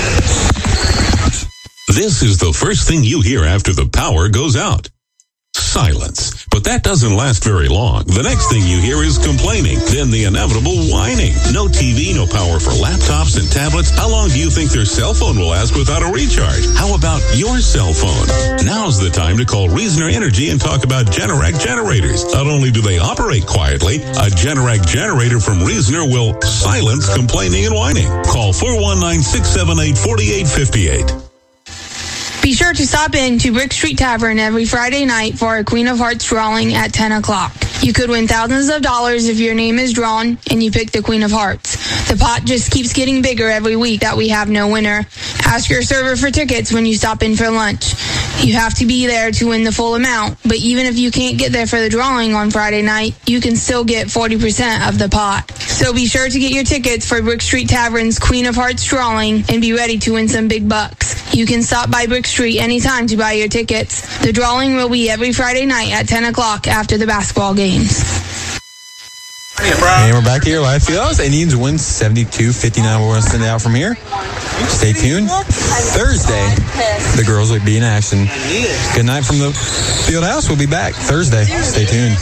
Speaker 11: This is the first thing you hear after the power goes out. Silence. But that doesn't last very long. The next thing you hear is complaining, then the inevitable whining. No T V, no power for laptops and tablets. How long do you think their cell phone will last without a recharge? How about your cell phone? Now's the time to call Reasoner Energy and talk about Generac generators. Not only do they operate quietly, a Generac generator from Reasoner will silence complaining and whining. Call four one nine, six seven eight, four eight five eight.
Speaker 7: Be sure to stop in to Brick Street Tavern every Friday night for a Queen of Hearts drawing at ten o'clock. You could win thousands of dollars if your name is drawn and you pick the Queen of Hearts. The pot just keeps getting bigger every week that we have no winner. Ask your server for tickets when you stop in for lunch. You have to be there to win the full amount, but even if you can't get there for the drawing on Friday night, you can still get forty percent of the pot. So be sure to get your tickets for Brick Street Tavern's Queen of Hearts drawing and be ready to win some big bucks. You can stop by Brick Street anytime to buy your tickets. The drawing will be every Friday night at ten o'clock after the basketball games.
Speaker 2: And we're back here live field. Indians win seventy-two fifty-nine. We're going to send it out from here. Stay tuned. Thursday, the girls will be in action. Good night from the field house. We'll be back Thursday. Stay tuned.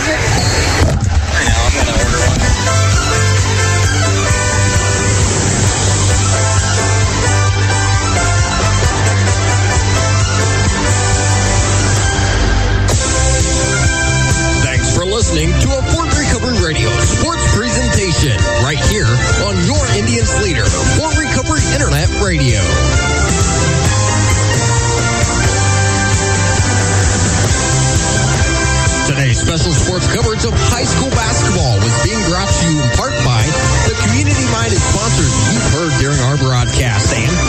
Speaker 1: Thanks for listening to a Fort Recovery Radio sports presentation right here on your Indians leader, Fort Recovery Internet Radio. Today's special sports coverage of high school basketball was being brought to you in part by the community-minded sponsors you've heard during our broadcast and